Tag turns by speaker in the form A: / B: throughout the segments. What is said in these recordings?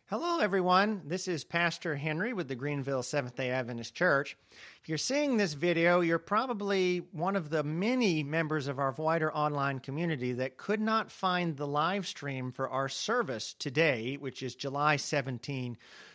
A: Hello, everyone. This is Pastor Henry with the Greenville Seventh-day Adventist Church. If you're seeing this video, you're probably one of the many members of our wider online community that could not find the live stream for our service today, which is July 17,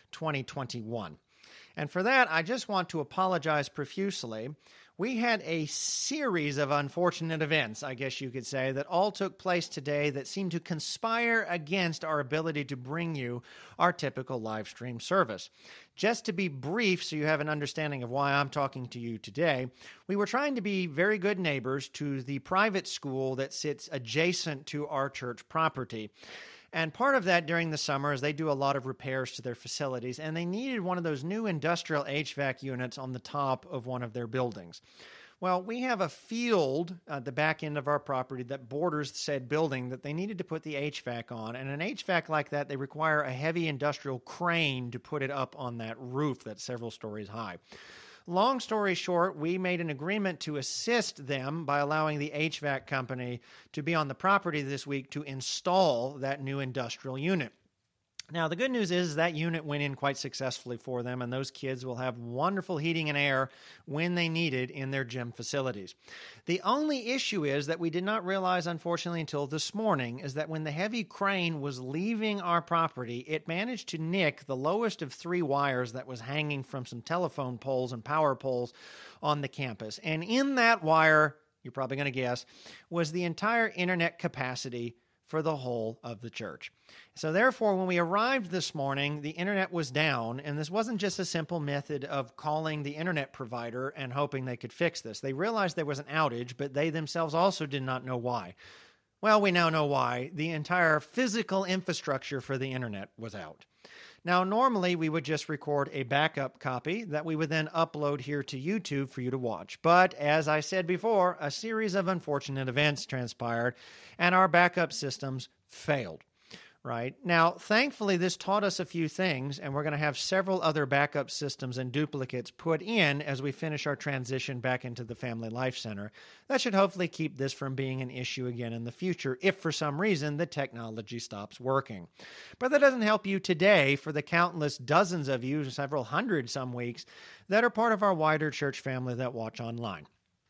A: 2021. And for that, I just want to apologize profusely. We had a series of unfortunate events, I guess you could say, that all took place today that seemed to conspire against our ability to bring you our typical live stream service. Just to be brief, so you have an understanding of why I'm talking to you today, we were trying to be very good neighbors to the private school that sits adjacent to our church property. And part of that during the summer is they do a lot of repairs to their facilities, and they needed one of those new industrial HVAC units on the top of one of their buildings. Well, we have a field at the back end of our property that borders said building that they needed to put the HVAC on. And an HVAC like that, they require a heavy industrial crane to put it up on that roof that's several stories high. Long story short, we made an agreement to assist them by allowing the HVAC company to be on the property this week to install that new industrial unit. Now, the good news is that unit went in quite successfully for them, and those kids will have wonderful heating and air when they need it in their gym facilities. The only issue is that we did not realize, unfortunately, until this morning, is that when the heavy crane was leaving our property, it managed to nick the lowest of three wires that was hanging from some telephone poles and power poles on the campus. And in that wire, you're probably going to guess, was the entire internet capacity for the whole of the church. So therefore, when we arrived this morning, the internet was down, and this wasn't just a simple method of calling the internet provider and hoping they could fix this. They realized there was an outage, but they themselves also did not know why. Well, we now know why. The entire physical infrastructure for the internet was out. Now, normally we would just record a backup copy that we would then upload here to YouTube for you to watch. But as I said before, a series of unfortunate events transpired and our backup systems failed. Right? Now, thankfully, this taught us a few things, and we're going to have several other backup systems and duplicates put in as we finish our transition back into the Family Life Center. That should hopefully keep this from being an issue again in the future if for some reason the technology stops working. But that doesn't help you today for the countless dozens of you, several hundred some weeks, that are part of our wider church family that watch online.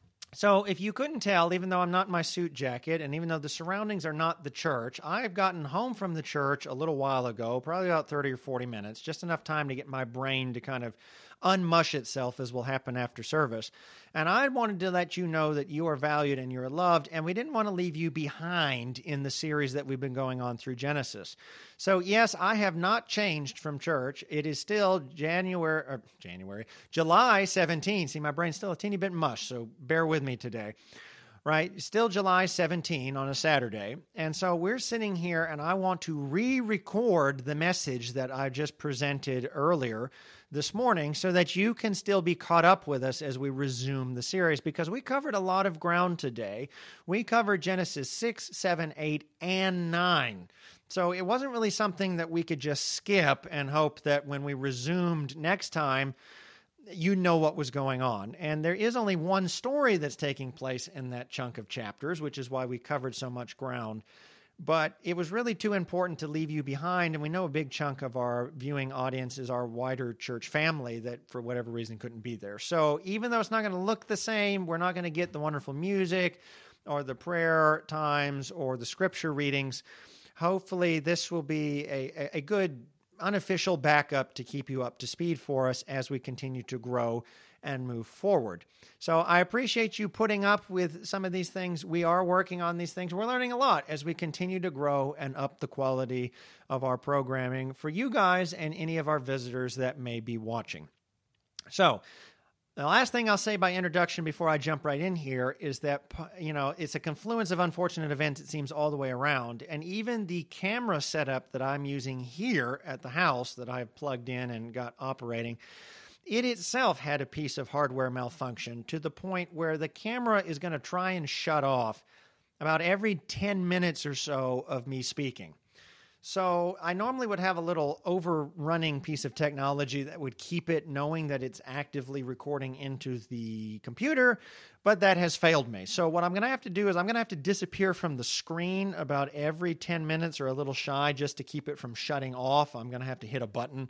A: So if you couldn't tell, even though I'm not in my suit jacket, and even though the surroundings are not the church, I've gotten home from the church a little while ago, probably about 30 or 40 minutes, just enough time to get my brain to kind of unmush itself, as will happen after service. And I wanted to let you know that you are valued and you're loved, and we didn't want to leave you behind in the series that we've been going on through Genesis. So yes, I have not changed from church. It is still July 17. See, my brain's still a teeny bit mush, so bear with me today. Right? Still July 17 on a Saturday. And so we're sitting here, and I want to re-record the message that I just presented earlier this morning so that you can still be caught up with us as we resume the series, because we covered a lot of ground today. We covered Genesis 6, 7, 8, and 9. So it wasn't really something that we could just skip and hope that when we resumed next time, you know what was going on. And there is only one story that's taking place in that chunk of chapters, which is why we covered so much ground. But it was really too important to leave you behind, and we know a big chunk of our viewing audience is our wider church family that, for whatever reason, couldn't be there. So even though it's not going to look the same, we're not going to get the wonderful music or the prayer times or the scripture readings. Hopefully this will be a good unofficial backup to keep you up to speed for us as we continue to grow and move forward. So I appreciate you putting up with some of these things. We are working on these things. We're learning a lot as we continue to grow and up the quality of our programming for you guys and any of our visitors that may be watching. So the last thing I'll say by introduction before I jump right in here is that, it's a confluence of unfortunate events, it seems, all the way around. And even the camera setup that I'm using here at the house that I've plugged in and got operating, it itself had a piece of hardware malfunction to the point where the camera is going to try and shut off about every 10 minutes or so of me speaking. So I normally would have a little overrunning piece of technology that would keep it knowing that it's actively recording into the computer, but that has failed me. So what I'm going to have to do is I'm going to have to disappear from the screen about every 10 minutes or a little shy just to keep it from shutting off. I'm going to have to hit a button.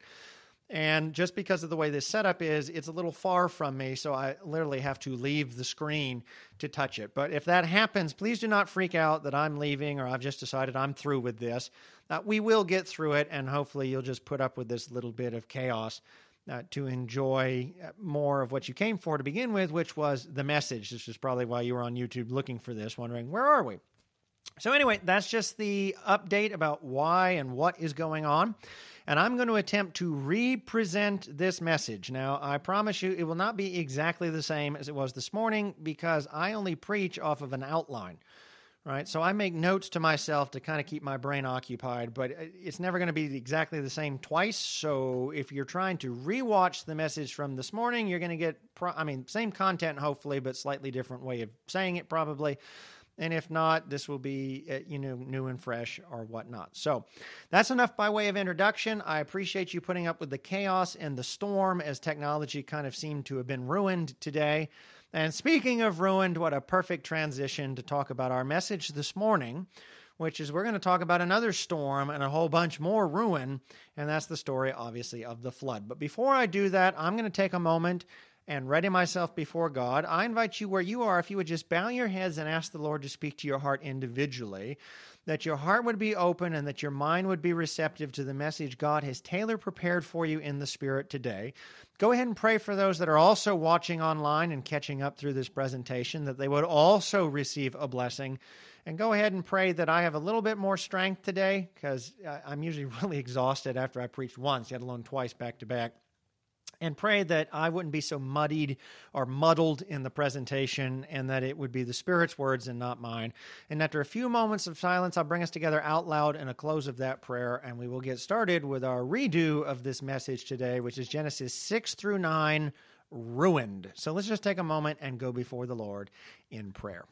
A: And just because of the way this setup is, it's a little far from me, so I literally have to leave the screen to touch it. But if that happens, please do not freak out that I'm leaving or I've just decided I'm through with this. We will get through it, and hopefully you'll just put up with this little bit of chaos to enjoy more of what you came for to begin with, which was the message. This is probably why you were on YouTube looking for this, wondering, where are we? So anyway, that's just the update about why and what is going on. And I'm going to attempt to represent this message. Now, I promise you it will not be exactly the same as it was this morning because I only preach off of an outline, right? So I make notes to myself to kind of keep my brain occupied, but it's never going to be exactly the same twice. So if you're trying to rewatch the message from this morning, you're going to get, same content hopefully, but slightly different way of saying it probably. And if not, this will be, new and fresh or whatnot. So that's enough by way of introduction. I appreciate you putting up with the chaos and the storm as technology kind of seemed to have been ruined today. And speaking of ruined, what a perfect transition to talk about our message this morning, which is we're going to talk about another storm and a whole bunch more ruin. And that's the story, obviously, of the flood. But before I do that, I'm going to take a moment and ready myself before God. I invite you where you are, if you would just bow your heads and ask the Lord to speak to your heart individually, that your heart would be open and that your mind would be receptive to the message God has tailor prepared for you in the Spirit today. Go ahead and pray for those that are also watching online and catching up through this presentation, that they would also receive a blessing. And go ahead and pray that I have a little bit more strength today, because I'm usually really exhausted after I preached once, let alone twice back to back. And pray that I wouldn't be so muddied or muddled in the presentation, and that it would be the Spirit's words and not mine. And after a few moments of silence, I'll bring us together out loud in a close of that prayer, and we will get started with our redo of this message today, which is Genesis 6 through 9, ruined. So let's just take a moment and go before the Lord in prayer.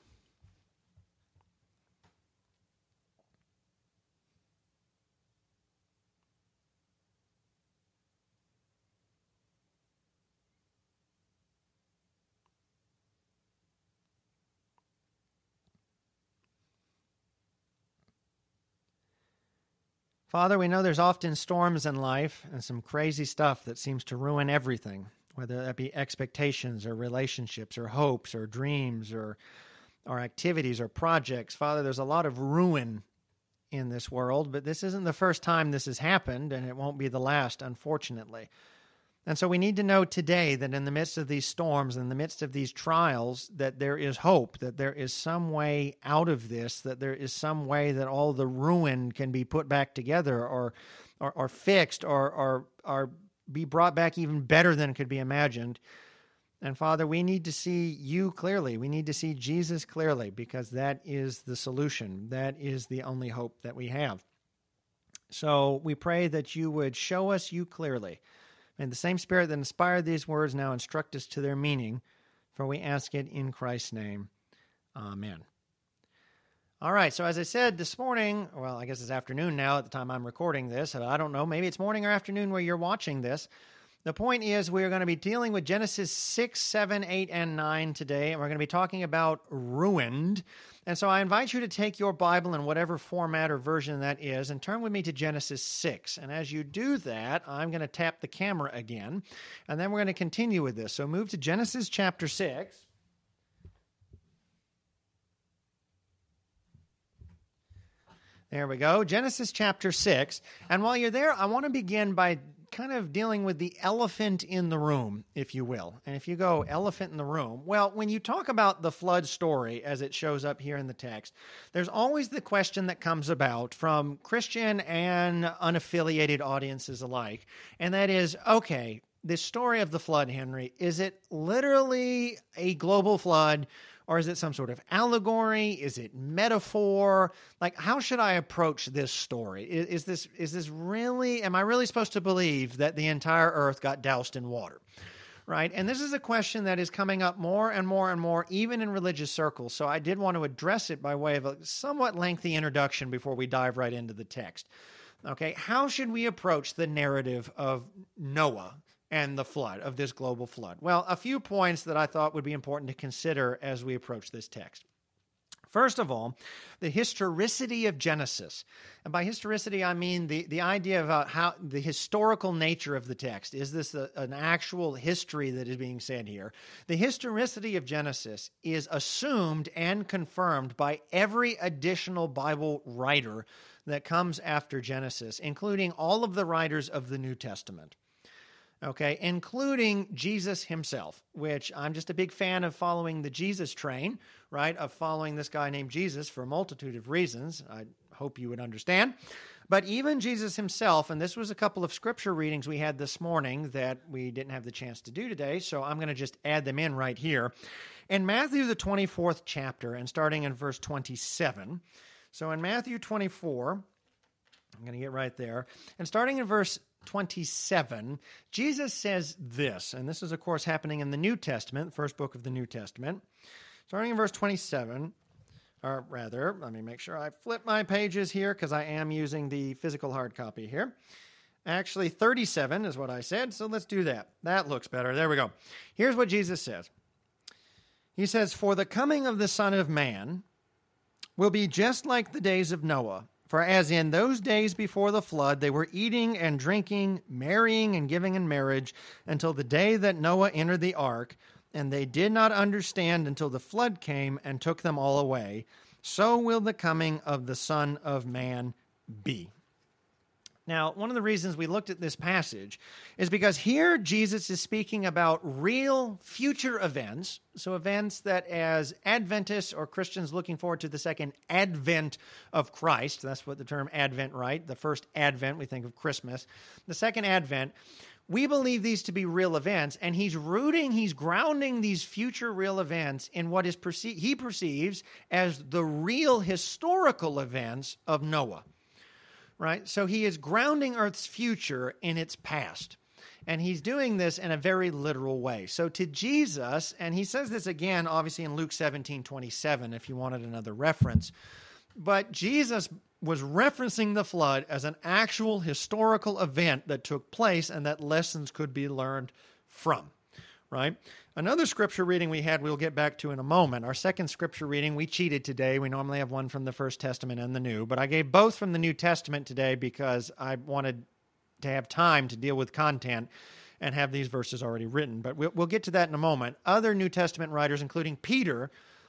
A: Father, we know there's often storms in life and some crazy stuff that seems to ruin everything, whether that be expectations or relationships or hopes or dreams or activities or projects. Father, there's a lot of ruin in this world, but this isn't the first time this has happened, and it won't be the last, unfortunately. And so we need to know today that in the midst of these storms, in the midst of these trials, that there is hope, that there is some way out of this, that there is some way that all the ruin can be put back together or fixed or be brought back even better than could be imagined. And Father, we need to see you clearly. We need to see Jesus clearly, because that is the solution. That is the only hope that we have. So we pray that you would show us you clearly. May the same Spirit that inspired these words now instruct us to their meaning, for we ask it in Christ's name. Amen. All right, so as I said this morning, well, I guess it's afternoon now at the time I'm recording this. I don't know, maybe it's morning or afternoon where you're watching this. The point is we are going to be dealing with Genesis 6, 7, 8, and 9 today, and we're going to be talking about ruined. And so I invite you to take your Bible in whatever format or version that is and turn with me to Genesis 6. And as you do that, I'm going to tap the camera again, and then we're going to continue with this. So move to Genesis chapter 6. There we go, Genesis chapter 6. And while you're there, I want to begin by kind of dealing with the elephant in the room, if you will. And if you go elephant in the room, well, when you talk about the flood story as it shows up here in the text, there's always the question that comes about from Christian and unaffiliated audiences alike. And that is, okay, this story of the flood, Henry, is it literally a global flood? Or is it some sort of allegory? Is it metaphor? Like, how should I approach this story? Is this really, am I really supposed to believe that the entire earth got doused in water? Right? And this is a question that is coming up more and more and more, even in religious circles. So I did want to address it by way of a somewhat lengthy introduction before we dive right into the text. Okay, how should we approach the narrative of Noah and the flood, of this global flood? Well, a few points that I thought would be important to consider as we approach this text. First of all, the historicity of Genesis. And by historicity, I mean the idea about how the historical nature of the text. Is this an actual history that is being said here? The historicity of Genesis is assumed and confirmed by every additional Bible writer that comes after Genesis, including all of the writers of the New Testament. Okay, including Jesus himself, which I'm just a big fan of following the Jesus train, right, of following this guy named Jesus for a multitude of reasons. I hope you would understand. But even Jesus himself, and this was a couple of scripture readings we had this morning that we didn't have the chance to do today, so I'm going to just add them in right here. In Matthew, the 24th chapter, and starting in verse 27, so in Matthew 24, I'm going to get right there, and starting in verse 27, Jesus says this, and this is, of course, happening in the New Testament, the first book of the New Testament. Starting in verse 27, or rather, let me make sure I flip my pages here because I am using the physical hard copy here. Actually, 37 is what I said, so let's do that. That looks better. There we go. Here's what Jesus says. He says, "For the coming of the Son of Man will be just like the days of Noah. For as in those days before the flood, they were eating and drinking, marrying and giving in marriage, until the day that Noah entered the ark, and they did not understand until the flood came and took them all away. So will the coming of the Son of Man be." Now, one of the reasons we looked at this passage is because here Jesus is speaking about real future events, so events that as Adventists or Christians looking forward to the second advent of Christ, that's what the term advent, right? The first advent, we think of Christmas. The second advent, we believe these to be real events, and he's grounding these future real events in what is he perceives as the real historical events of Noah. Right? So he is grounding Earth's future in its past. And he's doing this in a very literal way. So to Jesus, and he says this again, obviously in Luke 17:27, if you wanted another reference, but Jesus was referencing the flood as an actual historical event that took place and that lessons could be learned from. Right? Another scripture reading we had, we'll get back to in a moment. Our second scripture reading, we cheated today. We normally have one from the First Testament and the New, but I gave both from the New Testament today because I wanted to have time to deal with content and have these verses already written. But we'll get to that in a moment. Other New Testament writers, including Peter,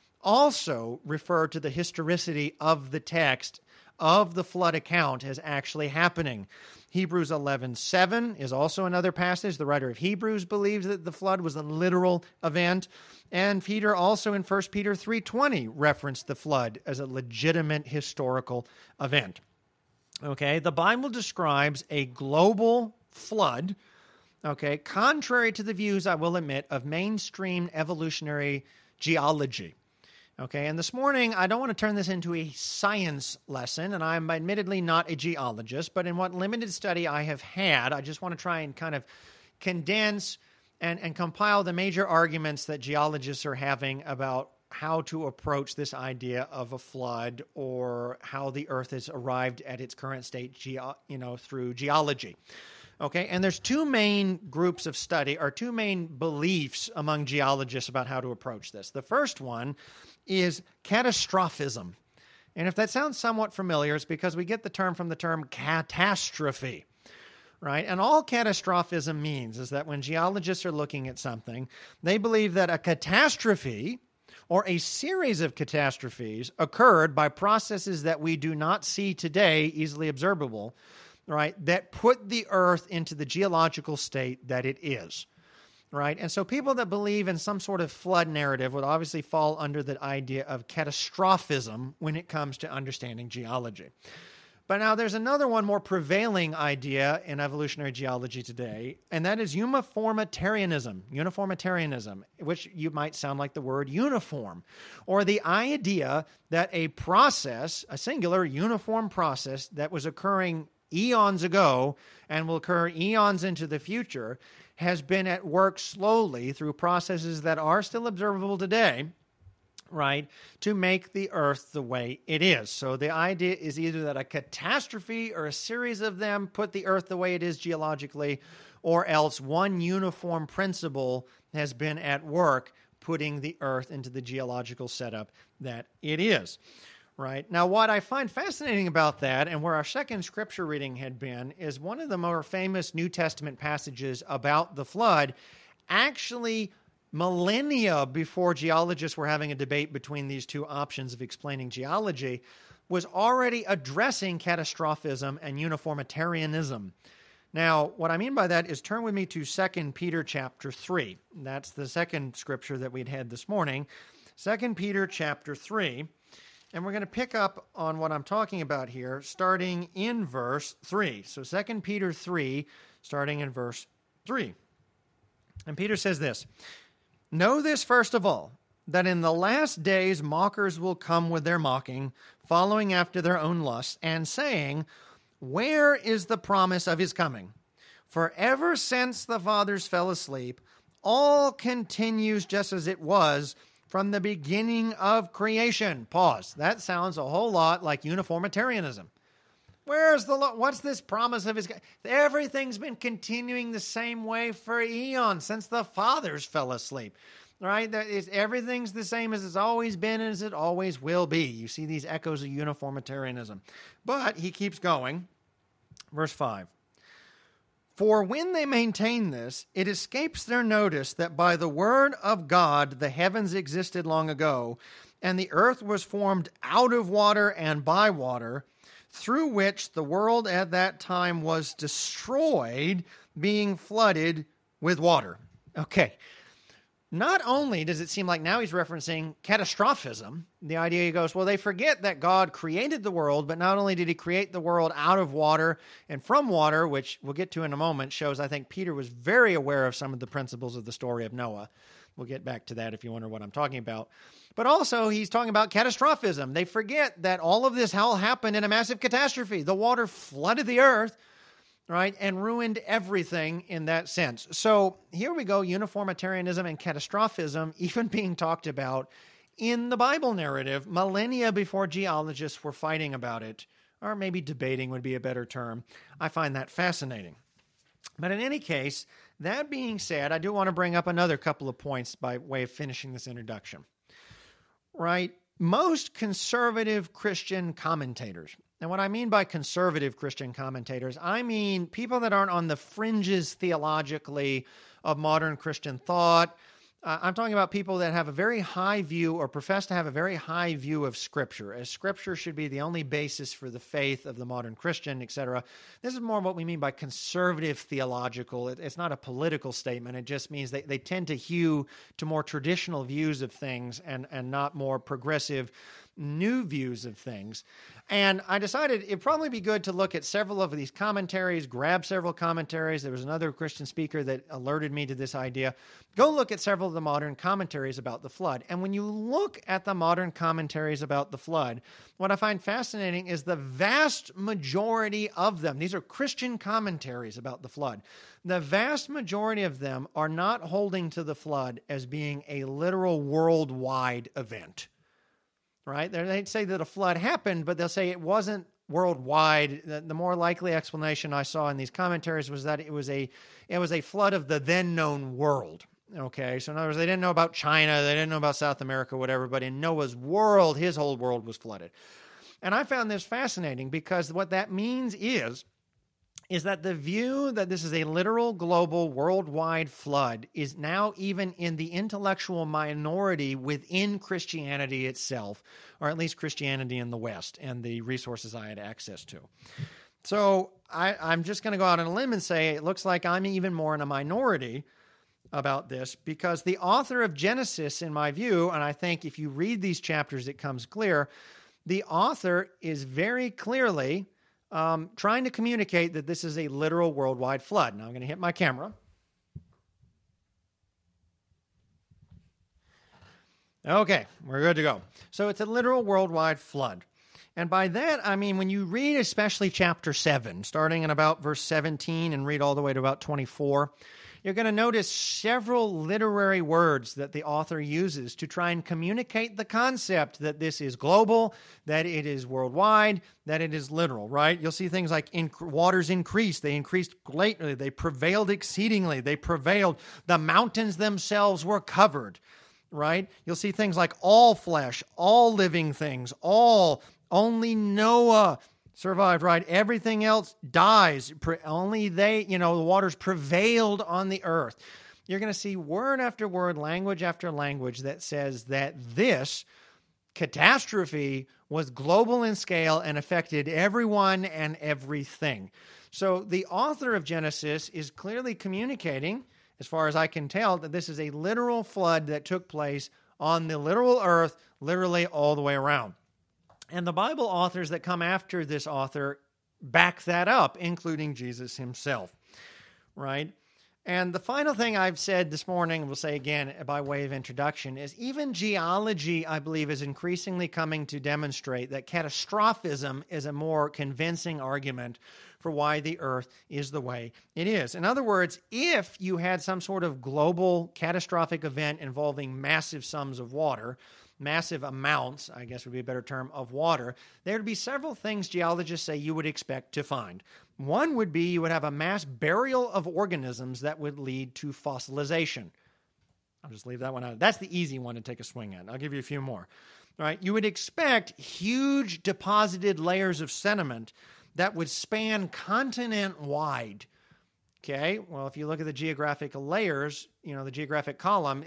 A: also refer to the historicity of the text of the flood account as actually happening. Hebrews 11:7 is also another passage. The writer of Hebrews believes that the flood was a literal event. And Peter also in 1 Peter 3:20 referenced the flood as a legitimate historical event. Okay, the Bible describes a global flood, okay, contrary to the views, I will admit, of mainstream evolutionary geology. Okay, and this morning, I don't want to turn this into a science lesson, and I'm admittedly not a geologist, but in what limited study I have had, I just want to try and kind of condense and compile the major arguments that geologists are having about how to approach this idea of a flood or how the Earth has arrived at its current state, through geology. Okay, and there's two main groups of study, or two main beliefs among geologists about how to approach this. The first one is catastrophism. And if that sounds somewhat familiar, it's because we get the term from the term catastrophe, right? And all catastrophism means is that when geologists are looking at something, they believe that a catastrophe or a series of catastrophes occurred by processes that we do not see today, easily observable, right, that put the Earth into the geological state that it is. Right? And so people that believe in some sort of flood narrative would obviously fall under the idea of catastrophism when it comes to understanding geology. But now there's another one more prevailing idea in evolutionary geology today, and that is uniformitarianism, which you might sound like the word uniform, or the idea that a process, a singular uniform process that was occurring eons ago and will occur eons into the future has been at work slowly through processes that are still observable today, right, to make the earth the way it is. So the idea is either that a catastrophe or a series of them put the earth the way it is geologically, or else one uniform principle has been at work putting the earth into the geological setup that it is. Right. Now, what I find fascinating about that, and where our second scripture reading had been, is one of the more famous New Testament passages about the flood, actually millennia before geologists were having a debate between these two options of explaining geology, was already addressing catastrophism and uniformitarianism. Now, what I mean by that is turn with me to 2 Peter chapter 3. That's the second scripture that we'd had this morning. 2 Peter chapter 3. And we're going to pick up on what I'm talking about here, starting in verse 3. So 2 Peter 3, starting in verse 3. And Peter says this, "Know this first of all, that in the last days mockers will come with their mocking, following after their own lusts, and saying, 'Where is the promise of his coming?' For ever since the fathers fell asleep, all continues just as it was from the beginning of creation." Pause. That sounds a whole lot like uniformitarianism. Where's the what's this promise of his? Everything's been continuing the same way for eons since the fathers fell asleep. Right? Everything's the same as it's always been and as it always will be. You see these echoes of uniformitarianism. But he keeps going. Verse 5. "For when they maintain this, it escapes their notice that by the word of God the heavens existed long ago, and the earth was formed out of water and by water, through which the world at that time was destroyed, being flooded with water." Okay. Not only does it seem like now he's referencing catastrophism, the idea he goes, well, they forget that God created the world, but not only did he create the world out of water and from water, which we'll get to in a moment, shows I think Peter was very aware of some of the principles of the story of Noah. We'll get back to that if you wonder what I'm talking about. But also he's talking about catastrophism. They forget that all of this all happened in a massive catastrophe. The water flooded the earth, right, and ruined everything in that sense. So here we go, uniformitarianism and catastrophism even being talked about in the Bible narrative millennia before geologists were fighting about it, or maybe debating would be a better term. I find that fascinating. But in any case, that being said, I do want to bring up another couple of points by way of finishing this introduction. Right? Most conservative Christian commentators, and what I mean by conservative Christian commentators, I mean people that aren't on the fringes theologically of modern Christian thought. I'm talking about people that have a very high view or profess to have a very high view of Scripture, as Scripture should be the only basis for the faith of the modern Christian, etc. This is more what we mean by conservative theological. It's not a political statement. It just means they tend to hew to more traditional views of things and not more progressive new views of things. And I decided it'd probably be good to look at several of these commentaries, grab several commentaries. There was another Christian speaker that alerted me to this idea. Go look at several of the modern commentaries about the flood. And when you look at the modern commentaries about the flood, what I find fascinating is the vast majority of them, these are Christian commentaries about the flood, the vast majority of them are not holding to the flood as being a literal worldwide event. Right? They'd say that a flood happened, but they'll say it wasn't worldwide. The more likely explanation I saw in these commentaries was that it was a flood of the then known world. Okay, so in other words, they didn't know about China, they didn't know about South America, whatever, but in Noah's world, his whole world was flooded. And I found this fascinating because what that means is that the view that this is a literal global worldwide flood is now even in the intellectual minority within Christianity itself, or at least Christianity in the West and the resources I had access to. So I'm just going to go out on a limb and say it looks like I'm even more in a minority about this because the author of Genesis, in my view, and I think if you read these chapters, it comes clear, the author is very clearly trying to communicate that this is a literal worldwide flood. Now I'm going to hit my camera. Okay, we're good to go. So it's a literal worldwide flood. And by that, I mean, when you read especially chapter 7, starting in about verse 17 and read all the way to about 24, you're going to notice several literary words that the author uses to try and communicate the concept that this is global, that it is worldwide, that it is literal, right? You'll see things like waters increased, they increased greatly, they prevailed exceedingly, they prevailed, the mountains themselves were covered, right? You'll see things like all flesh, all living things, only Noah survived, right? Everything else dies. Only the waters prevailed on the earth. You're going to see word after word, language after language that says that this catastrophe was global in scale and affected everyone and everything. So the author of Genesis is clearly communicating, as far as I can tell, that this is a literal flood that took place on the literal earth, literally all the way around. And the Bible authors that come after this author back that up, including Jesus himself, right? And the final thing I've said this morning, we'll say again by way of introduction, is even geology, I believe, is increasingly coming to demonstrate that catastrophism is a more convincing argument for why the earth is the way it is. In other words, if you had some sort of global catastrophic event involving massive sums of water, massive amounts, I guess would be a better term, of water, there would be several things geologists say you would expect to find. One would be you would have a mass burial of organisms that would lead to fossilization. I'll just leave that one out. That's the easy one to take a swing at. I'll give you a few more. All right, you would expect huge deposited layers of sediment that would span continent-wide. Okay, well, if you look at the geographic layers, the geographic column,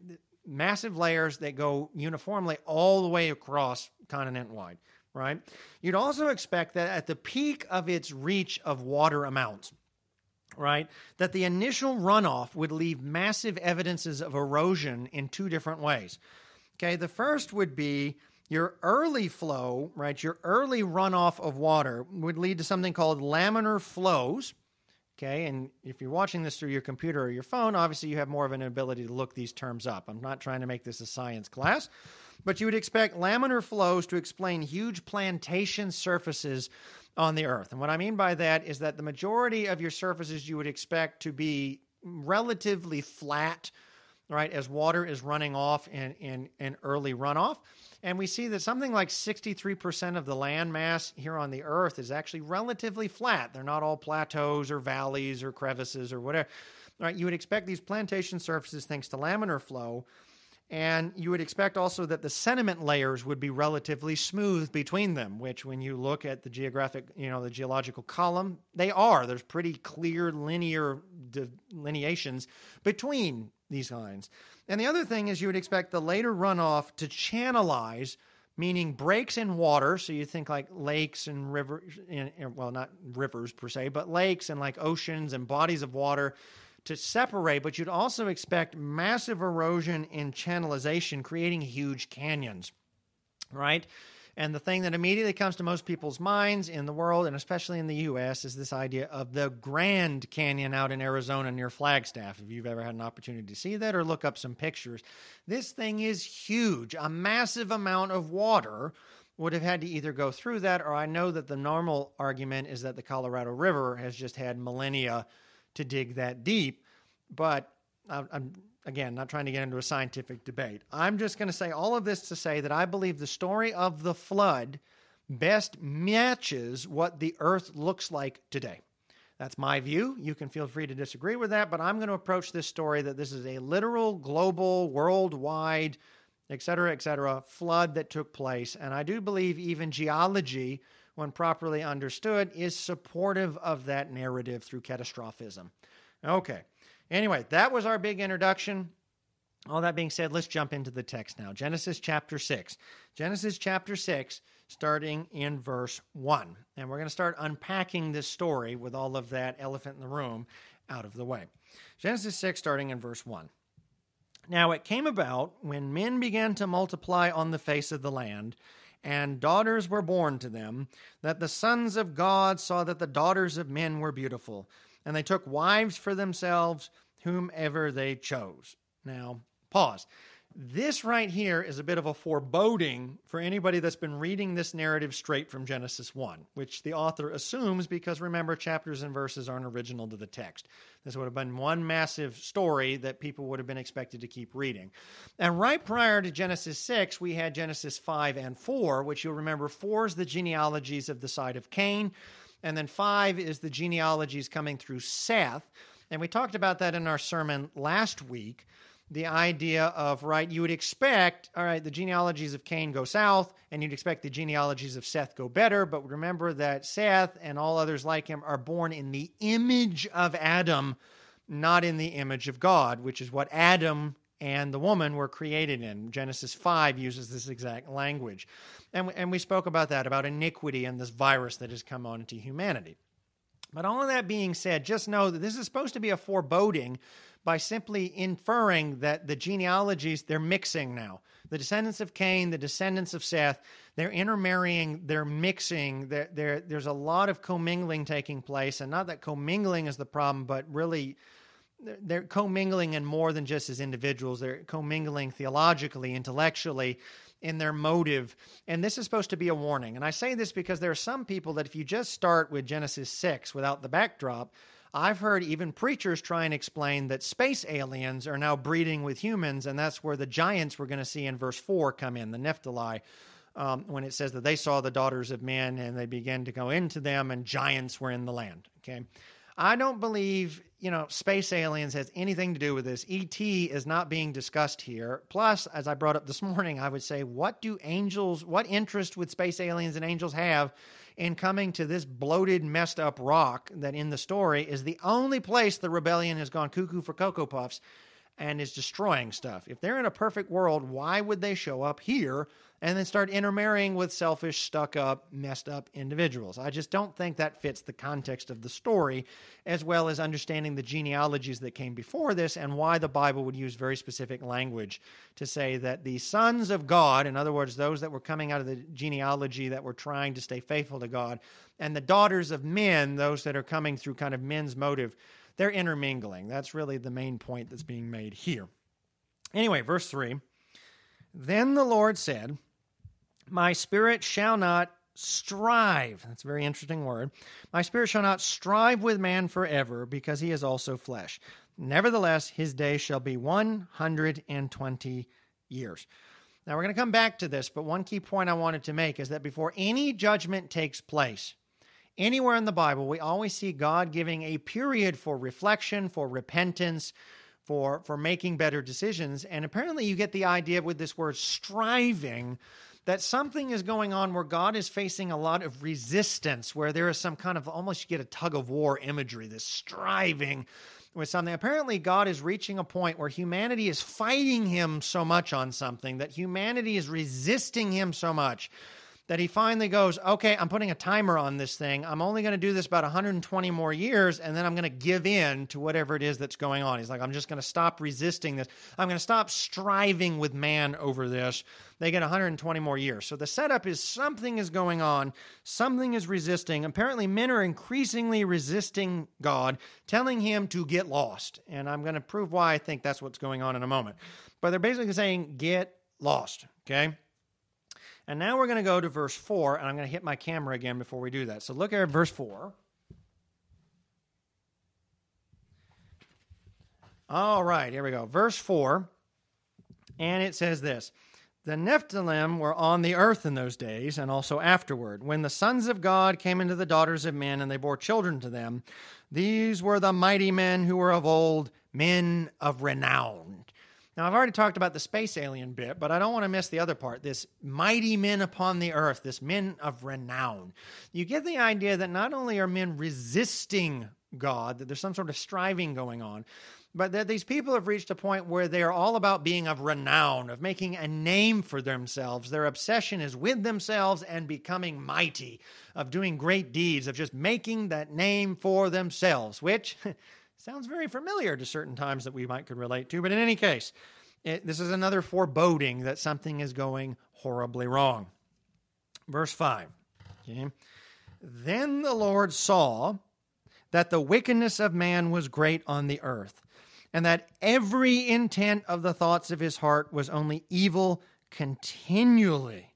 A: massive layers that go uniformly all the way across continent-wide, right? You'd also expect that at the peak of its reach of water amounts, right, that the initial runoff would leave massive evidences of erosion in two different ways. Okay, the first would be your early flow, right, your early runoff of water would lead to something called laminar flows. Okay, and if you're watching this through your computer or your phone, obviously you have more of an ability to look these terms up. I'm not trying to make this a science class, but you would expect laminar flows to explain huge plantation surfaces on the earth. And what I mean by that is that the majority of your surfaces you would expect to be relatively flat, right, as water is running off in early runoff. And we see that something like 63% of the land mass here on the earth is actually relatively flat. They're not all plateaus or valleys or crevices or whatever. All right, you would expect these plantation surfaces thanks to laminar flow. And you would expect also that the sediment layers would be relatively smooth between them, which when you look at the the geological column, they are. There's pretty clear linear delineations between these lines. And the other thing is you would expect the later runoff to channelize, meaning breaks in water. So you think like lakes and rivers, well, not rivers per se, but lakes and like oceans and bodies of water to separate. But you'd also expect massive erosion in channelization, creating huge canyons, right? And the thing that immediately comes to most people's minds in the world, and especially in the U.S., is this idea of the Grand Canyon out in Arizona near Flagstaff. If you've ever had an opportunity to see that or look up some pictures, this thing is huge. A massive amount of water would have had to either go through that, or I know that the normal argument is that the Colorado River has just had millennia to dig that deep. But I'm again, not trying to get into a scientific debate. I'm just going to say all of this to say that I believe the story of the flood best matches what the earth looks like today. That's my view. You can feel free to disagree with that, but I'm going to approach this story that this is a literal, global, worldwide, et cetera, flood that took place. And I do believe even geology, when properly understood, is supportive of that narrative through catastrophism. Okay. Anyway, that was our big introduction. All that being said, let's jump into the text now. Genesis chapter 6. Genesis chapter 6, starting in verse 1. And we're going to start unpacking this story with all of that elephant in the room out of the way. Genesis 6, starting in verse 1. Now it came about when men began to multiply on the face of the land, and daughters were born to them, that the sons of God saw that the daughters of men were beautiful, and they took wives for themselves, whomever they chose. Now, pause. This right here is a bit of a foreboding for anybody that's been reading this narrative straight from Genesis 1, which the author assumes because, remember, chapters and verses aren't original to the text. This would have been one massive story that people would have been expected to keep reading. And right prior to Genesis 6, we had Genesis 5 and 4, which you'll remember 4 is the genealogies of the side of Cain, and then 5 is the genealogies coming through Seth. And we talked about that in our sermon last week. The idea of, right, you would expect, all right, the genealogies of Cain go south, and you'd expect the genealogies of Seth go better, but remember that Seth and all others like him are born in the image of Adam, not in the image of God, which is what Adam and the woman were created in. Genesis 5 uses this exact language. And we spoke about that, about iniquity and this virus that has come on into humanity. But all of that being said, just know that this is supposed to be a foreboding by simply inferring that the genealogies, they're mixing now. The descendants of Cain, the descendants of Seth, they're intermarrying, they're mixing. There's a lot of commingling taking place, and not that commingling is the problem, but really they're commingling in more than just as individuals. They're commingling theologically, intellectually, in their motive. And this is supposed to be a warning. And I say this because there are some people that if you just start with Genesis 6 without the backdrop, I've heard even preachers try and explain that space aliens are now breeding with humans, and that's where the giants we're going to see in verse 4 come in, the Nephtali, when it says that they saw the daughters of men and they began to go into them, and giants were in the land. Okay, I don't believe, space aliens has anything to do with this. E.T. is not being discussed here. Plus, as I brought up this morning, I would say, what interest would space aliens and angels have in coming to this bloated, messed up rock that in the story is the only place the rebellion has gone cuckoo for Cocoa Puffs and is destroying stuff? If they're in a perfect world, why would they show up here and then start intermarrying with selfish, stuck-up, messed-up individuals? I just don't think that fits the context of the story, as well as understanding the genealogies that came before this and why the Bible would use very specific language to say that the sons of God, in other words, those that were coming out of the genealogy that were trying to stay faithful to God, and the daughters of men, those that are coming through kind of men's motive, they're intermingling. That's really the main point that's being made here. Anyway, verse 3, "Then the Lord said, my spirit shall not strive." That's a very interesting word. "My spirit shall not strive with man forever, because he is also flesh. Nevertheless, his days shall be 120 years." Now, we're going to come back to this, but one key point I wanted to make is that before any judgment takes place, anywhere in the Bible, we always see God giving a period for reflection, for repentance, for making better decisions. And apparently you get the idea with this word striving that something is going on where God is facing a lot of resistance, where there is some kind of, almost you get a tug of war imagery, this striving with something. Apparently God is reaching a point where humanity is fighting him so much on something, that humanity is resisting him so much, that he finally goes, okay, I'm putting a timer on this thing. I'm only going to do this about 120 more years, and then I'm going to give in to whatever it is that's going on. He's like, I'm just going to stop resisting this. I'm going to stop striving with man over this. They get 120 more years. So the setup is something is going on. Something is resisting. Apparently men are increasingly resisting God, telling him to get lost. And I'm going to prove why I think that's what's going on in a moment. But they're basically saying, get lost, okay? And now we're going to go to verse 4, and I'm going to hit my camera again before we do that. So look at verse 4. All right, here we go. Verse 4, and it says this: "The Nephilim were on the earth in those days, and also afterward, when the sons of God came into the daughters of men, and they bore children to them. These were the mighty men who were of old, men of renown." Now, I've already talked about the space alien bit, but I don't want to miss the other part, this mighty men upon the earth, this men of renown. You get the idea that not only are men resisting God, that there's some sort of striving going on, but that these people have reached a point where they are all about being of renown, of making a name for themselves. Their obsession is with themselves and becoming mighty, of doing great deeds, of just making that name for themselves, which sounds very familiar to certain times that we could relate to. But in any case, this is another foreboding that something is going horribly wrong. Verse 5. Okay. "Then the Lord saw that the wickedness of man was great on the earth, and that every intent of the thoughts of his heart was only evil continually.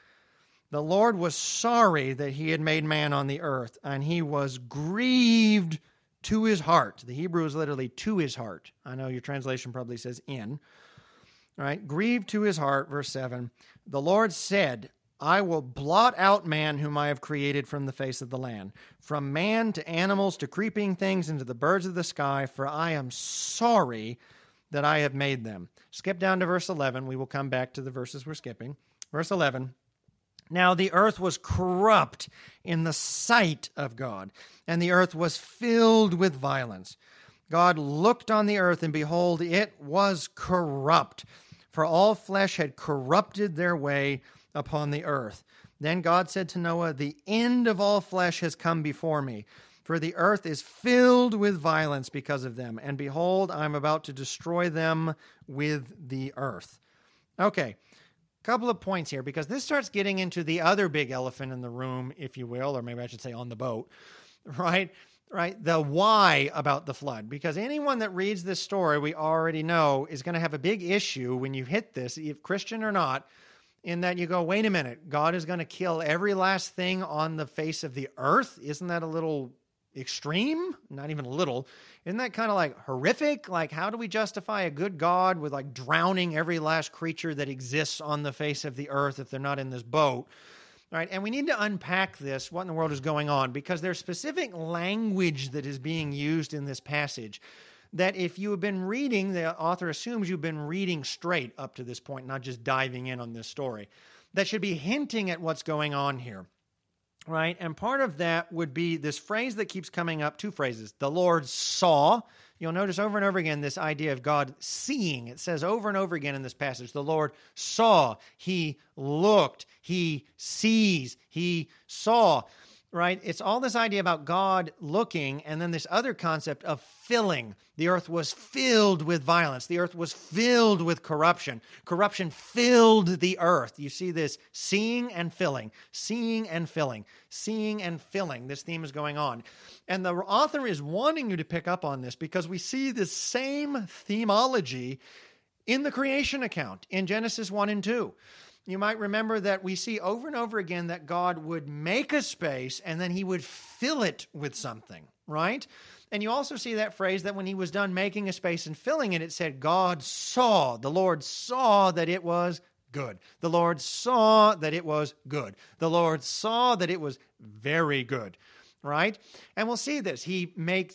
A: The Lord was sorry that he had made man on the earth, and he was grieved to his heart. The Hebrew is literally to his heart. I know your translation probably says in. All right, grieved to his heart, verse 7. The Lord said, I will blot out man whom I have created from the face of the land, from man to animals to creeping things and to the birds of the sky, for I am sorry that I have made them. Skip down to verse 11. We will come back to the verses we're skipping. Verse 11. Now the earth was corrupt in the sight of God, and the earth was filled with violence. God looked on the earth, and behold, it was corrupt, for all flesh had corrupted their way upon the earth. Then God said to Noah, the end of all flesh has come before me, for the earth is filled with violence because of them, and behold, I am about to destroy them with the earth. Okay. Couple of points here, because this starts getting into the other big elephant in the room, if you will, or maybe I should say on the boat, right? The why about the flood. Because anyone that reads this story, we already know, is going to have a big issue when you hit this, if Christian or not, in that you go, wait a minute, God is going to kill every last thing on the face of the earth? Isn't that a little extreme? Not even a little. Isn't that kind of like horrific? Like, how do we justify a good God with like drowning every last creature that exists on the face of the earth if they're not in this boat? All right, and we need to unpack this, what in the world is going on, because there's specific language that is being used in this passage that if you have been reading, the author assumes you've been reading straight up to this point, not just diving in on this story, that should be hinting at what's going on here. Right? And part of that would be this phrase that keeps coming up, two phrases. The Lord saw. You'll notice over and over again this idea of God seeing. It says over and over again in this passage, the Lord saw, he looked, he sees, he saw. Right? It's all this idea about God looking, and then this other concept of filling. The earth was filled with violence. The earth was filled with corruption. Corruption filled the earth. You see this seeing and filling, seeing and filling, seeing and filling. This theme is going on. And the author is wanting you to pick up on this because we see the same themology in the creation account in Genesis 1 and 2. You might remember that we see over and over again that God would make a space and then he would fill it with something, right? And you also see that phrase that when he was done making a space and filling it, it said, God saw, the Lord saw that it was good. The Lord saw that it was good. The Lord saw that it was very good. Right? And we'll see this. He makes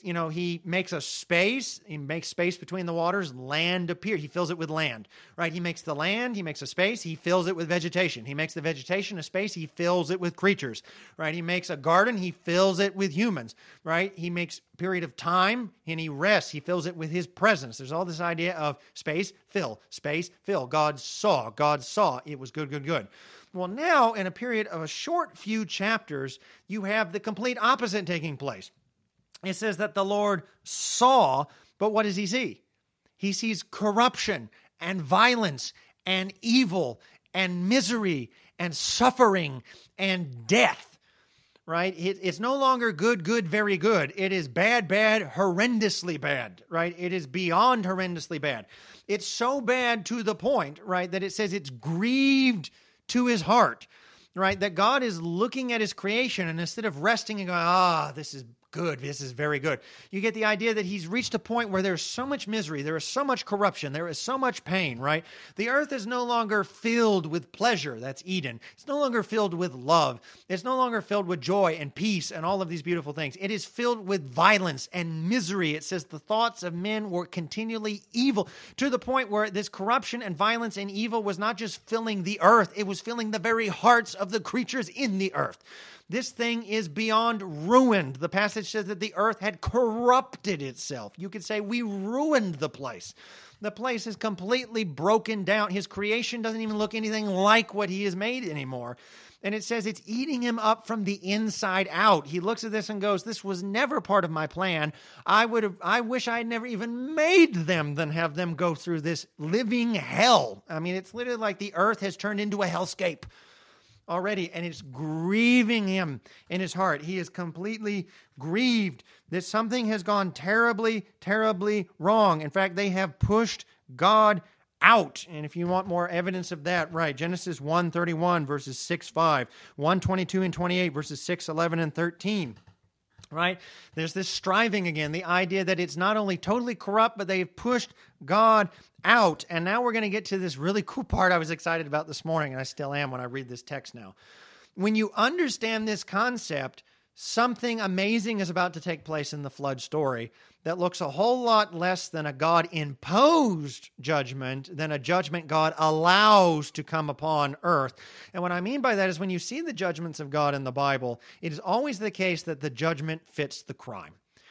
A: a space. He makes space between the waters. Land appears. He fills it with land. Right? He makes the land. He makes a space. He fills it with vegetation. He makes the vegetation a space. He fills it with creatures. Right? He makes a garden. He fills it with humans. Right? He makes a period of time and he rests. He fills it with his presence. There's all this idea of space, fill, space, fill. God saw. It was good, good, good. Well, now, in a period of a short few chapters, you have the complete opposite taking place. It says that the Lord saw, but what does he see? He sees corruption and violence and evil and misery and suffering and death, right? It's no longer good, good, very good. It is bad, bad, horrendously bad, right? It is beyond horrendously bad. It's so bad to the point, right, that it says it's grieved to his heart, right? That God is looking at his creation and instead of resting and going, this is good, this is very good, you get the idea that he's reached a point where there's so much misery, there is so much corruption, there is so much pain, right? The earth is no longer filled with pleasure, that's Eden. It's no longer filled with love. It's no longer filled with joy and peace and all of these beautiful things. It is filled with violence and misery. It says the thoughts of men were continually evil to the point where this corruption and violence and evil was not just filling the earth, it was filling the very hearts of the creatures in the earth. This thing is beyond ruined. The passage says that the earth had corrupted itself. You could say we ruined the place. The place is completely broken down. His creation doesn't even look anything like what he has made anymore. And it says it's eating him up from the inside out. He looks at this and goes, this was never part of my plan. I wish I had never even made them than have them go through this living hell. I mean, it's literally like the earth has turned into a hellscape. already, and it's grieving him in his heart. He is completely grieved that something has gone terribly, terribly wrong. In fact, they have pushed God out. And if you want more evidence of that, right, Genesis 1:31 verses 6-5, 1:22 and 28 verses 6, 11, and 13. Right? There's this striving again, the idea that it's not only totally corrupt, but they've pushed God out. And now we're going to get to this really cool part I was excited about this morning, and I still am when I read this text now. When you understand this concept, something amazing is about to take place in the flood story that looks a whole lot less than a God-imposed judgment than a judgment God allows to come upon earth. And what I mean by that is when you see the judgments of God in the Bible, it is always the case that the judgment fits the crime.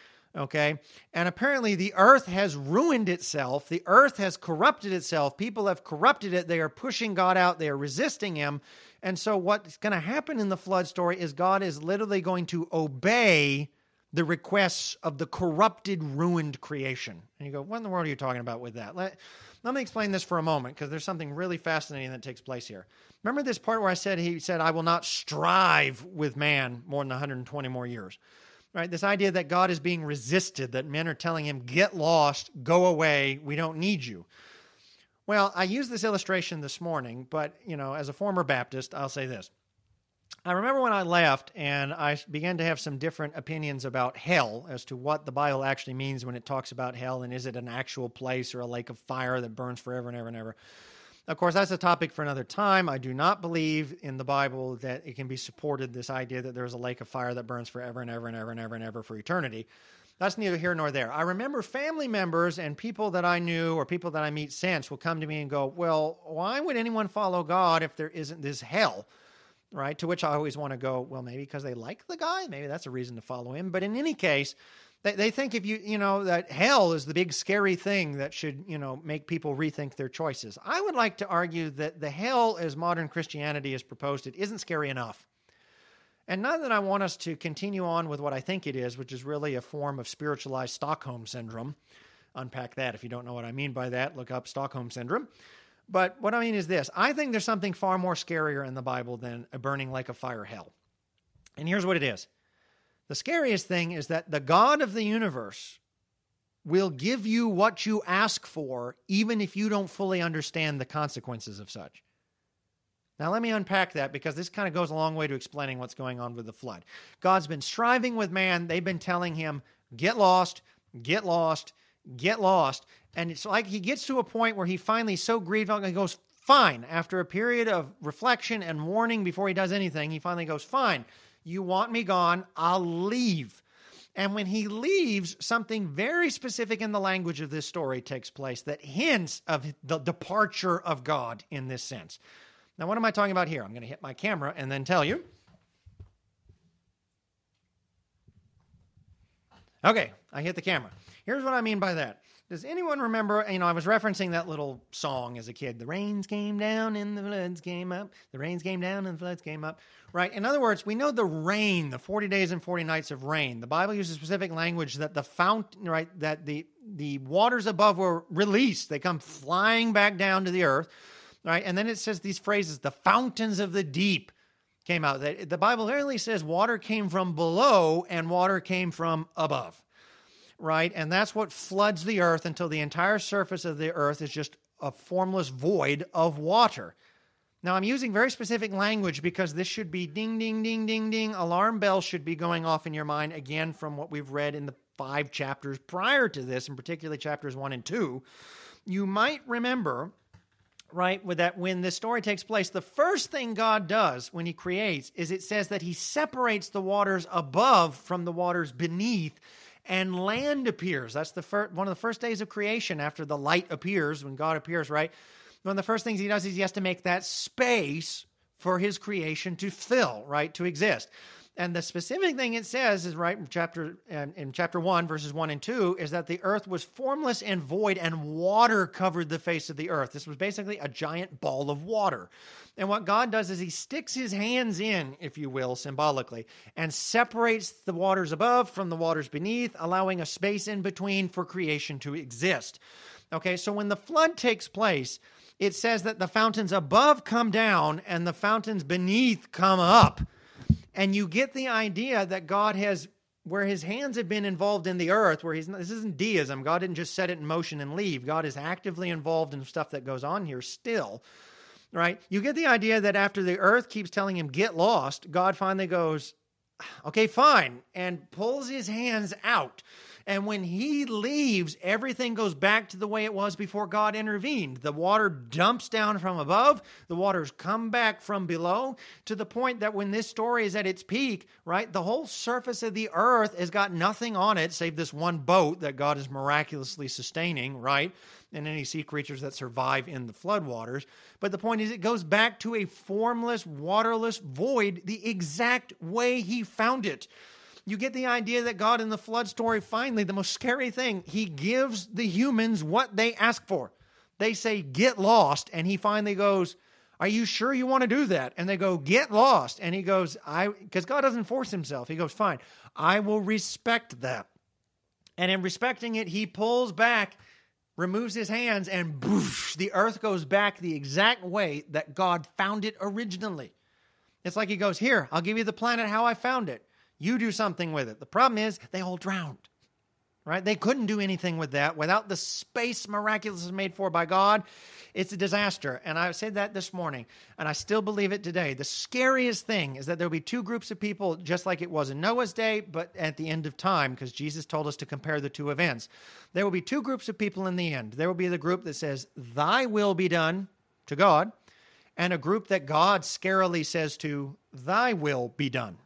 A: Okay? And apparently the earth has ruined itself. The earth has corrupted itself. People have corrupted it. They are pushing God out. They are resisting him. And so what's going to happen in the flood story is God is literally going to obey the requests of the corrupted, ruined creation. And you go, what in the world are you talking about with that? Let me explain this for a moment, because there's something really fascinating that takes place here. Remember this part where he said, I will not strive with man more than 120 more years. Right? This idea that God is being resisted, that men are telling him, get lost, go away, we don't need you. Well, I used this illustration this morning, but, as a former Baptist, I'll say this. I remember when I left and I began to have some different opinions about hell as to what the Bible actually means when it talks about hell, and is it an actual place or a lake of fire that burns forever and ever and ever. Of course, that's a topic for another time. I do not believe in the Bible that it can be supported, this idea that there's a lake of fire that burns forever and ever and ever and ever and ever for eternity. That's neither here nor there. I remember family members and people that I knew or people that I meet since will come to me and go, well, why would anyone follow God if there isn't this hell? Right? To which I always want to go, well, maybe because they like the guy. Maybe that's a reason to follow him. But in any case, they think if that hell is the big scary thing that should, make people rethink their choices. I would like to argue that the hell, as modern Christianity has proposed it, isn't scary enough. And not that I want us to continue on with what I think it is, which is really a form of spiritualized Stockholm Syndrome. Unpack that. If you don't know what I mean by that, look up Stockholm Syndrome. But what I mean is this. I think there's something far more scarier in the Bible than a burning lake of fire hell. And here's what it is. The scariest thing is that the God of the universe will give you what you ask for, even if you don't fully understand the consequences of such. Now, let me unpack that, because this kind of goes a long way to explaining what's going on with the flood. God's been striving with man. They've been telling him, get lost, get lost, get lost. And it's like he gets to a point where he finally is so grieved, he goes, fine. After a period of reflection and warning before he does anything, he finally goes, fine, you want me gone, I'll leave. And when he leaves, something very specific in the language of this story takes place that hints of the departure of God in this sense. Now, what am I talking about here? I'm going to hit my camera and then tell you. Okay, I hit the camera. Here's what I mean by that. Does anyone remember, I was referencing that little song as a kid. The rains came down and the floods came up. The rains came down and the floods came up. Right? In other words, we know the rain, the 40 days and 40 nights of rain. The Bible uses specific language that the fountain, right, that the waters above were released. They come flying back down to the earth. Right? And then it says these phrases, the fountains of the deep came out. The Bible literally says water came from below and water came from above. Right? And that's what floods the earth until the entire surface of the earth is just a formless void of water. Now, I'm using very specific language because this should be ding, ding, ding, ding, ding. Alarm bells should be going off in your mind, again, from what we've read in the 5 chapters prior to this, and particularly chapters 1 and 2. You might remember, right, with that when this story takes place, the first thing God does when he creates is it says that he separates the waters above from the waters beneath, and land appears. That's one of the first days of creation after the light appears, when God appears, right? One of the first things he does is he has to make that space for his creation to fill, right, to exist. And the specific thing it says is, right, in chapter 1, verses 1 and 2, is that the earth was formless and void, and water covered the face of the earth. This was basically a giant ball of water. And what God does is he sticks his hands in, if you will, symbolically, and separates the waters above from the waters beneath, allowing a space in between for creation to exist. Okay, so when the flood takes place, it says that the fountains above come down and the fountains beneath come up. And you get the idea that God has, where his hands have been involved in the earth, where this isn't deism. God didn't just set it in motion and leave. God is actively involved in stuff that goes on here still, right? You get the idea that after the earth keeps telling him, get lost, God finally goes, okay, fine, and pulls his hands out. And when he leaves, everything goes back to the way it was before God intervened. The water dumps down from above. The waters come back from below, to the point that when this story is at its peak, right, the whole surface of the earth has got nothing on it save this one boat that God is miraculously sustaining, right? And any sea creatures that survive in the floodwaters. But the point is, it goes back to a formless, waterless void the exact way he found it. You get the idea that God in the flood story, finally, the most scary thing, he gives the humans what they ask for. They say, get lost. And he finally goes, are you sure you want to do that? And they go, get lost. And he goes, because God doesn't force himself. He goes, fine, I will respect that. And in respecting it, he pulls back, removes his hands, and boosh, the earth goes back the exact way that God found it originally. It's like he goes, here, I'll give you the planet how I found it. You do something with it. The problem is they all drowned, right? They couldn't do anything with that. Without the space miraculously made for by God, it's a disaster. And I said that this morning, and I still believe it today. The scariest thing is that there'll be two groups of people, just like it was in Noah's day, but at the end of time, because Jesus told us to compare the two events. There will be two groups of people in the end. There will be the group that says, thy will be done, to God, and a group that God scarily says to, thy will be done.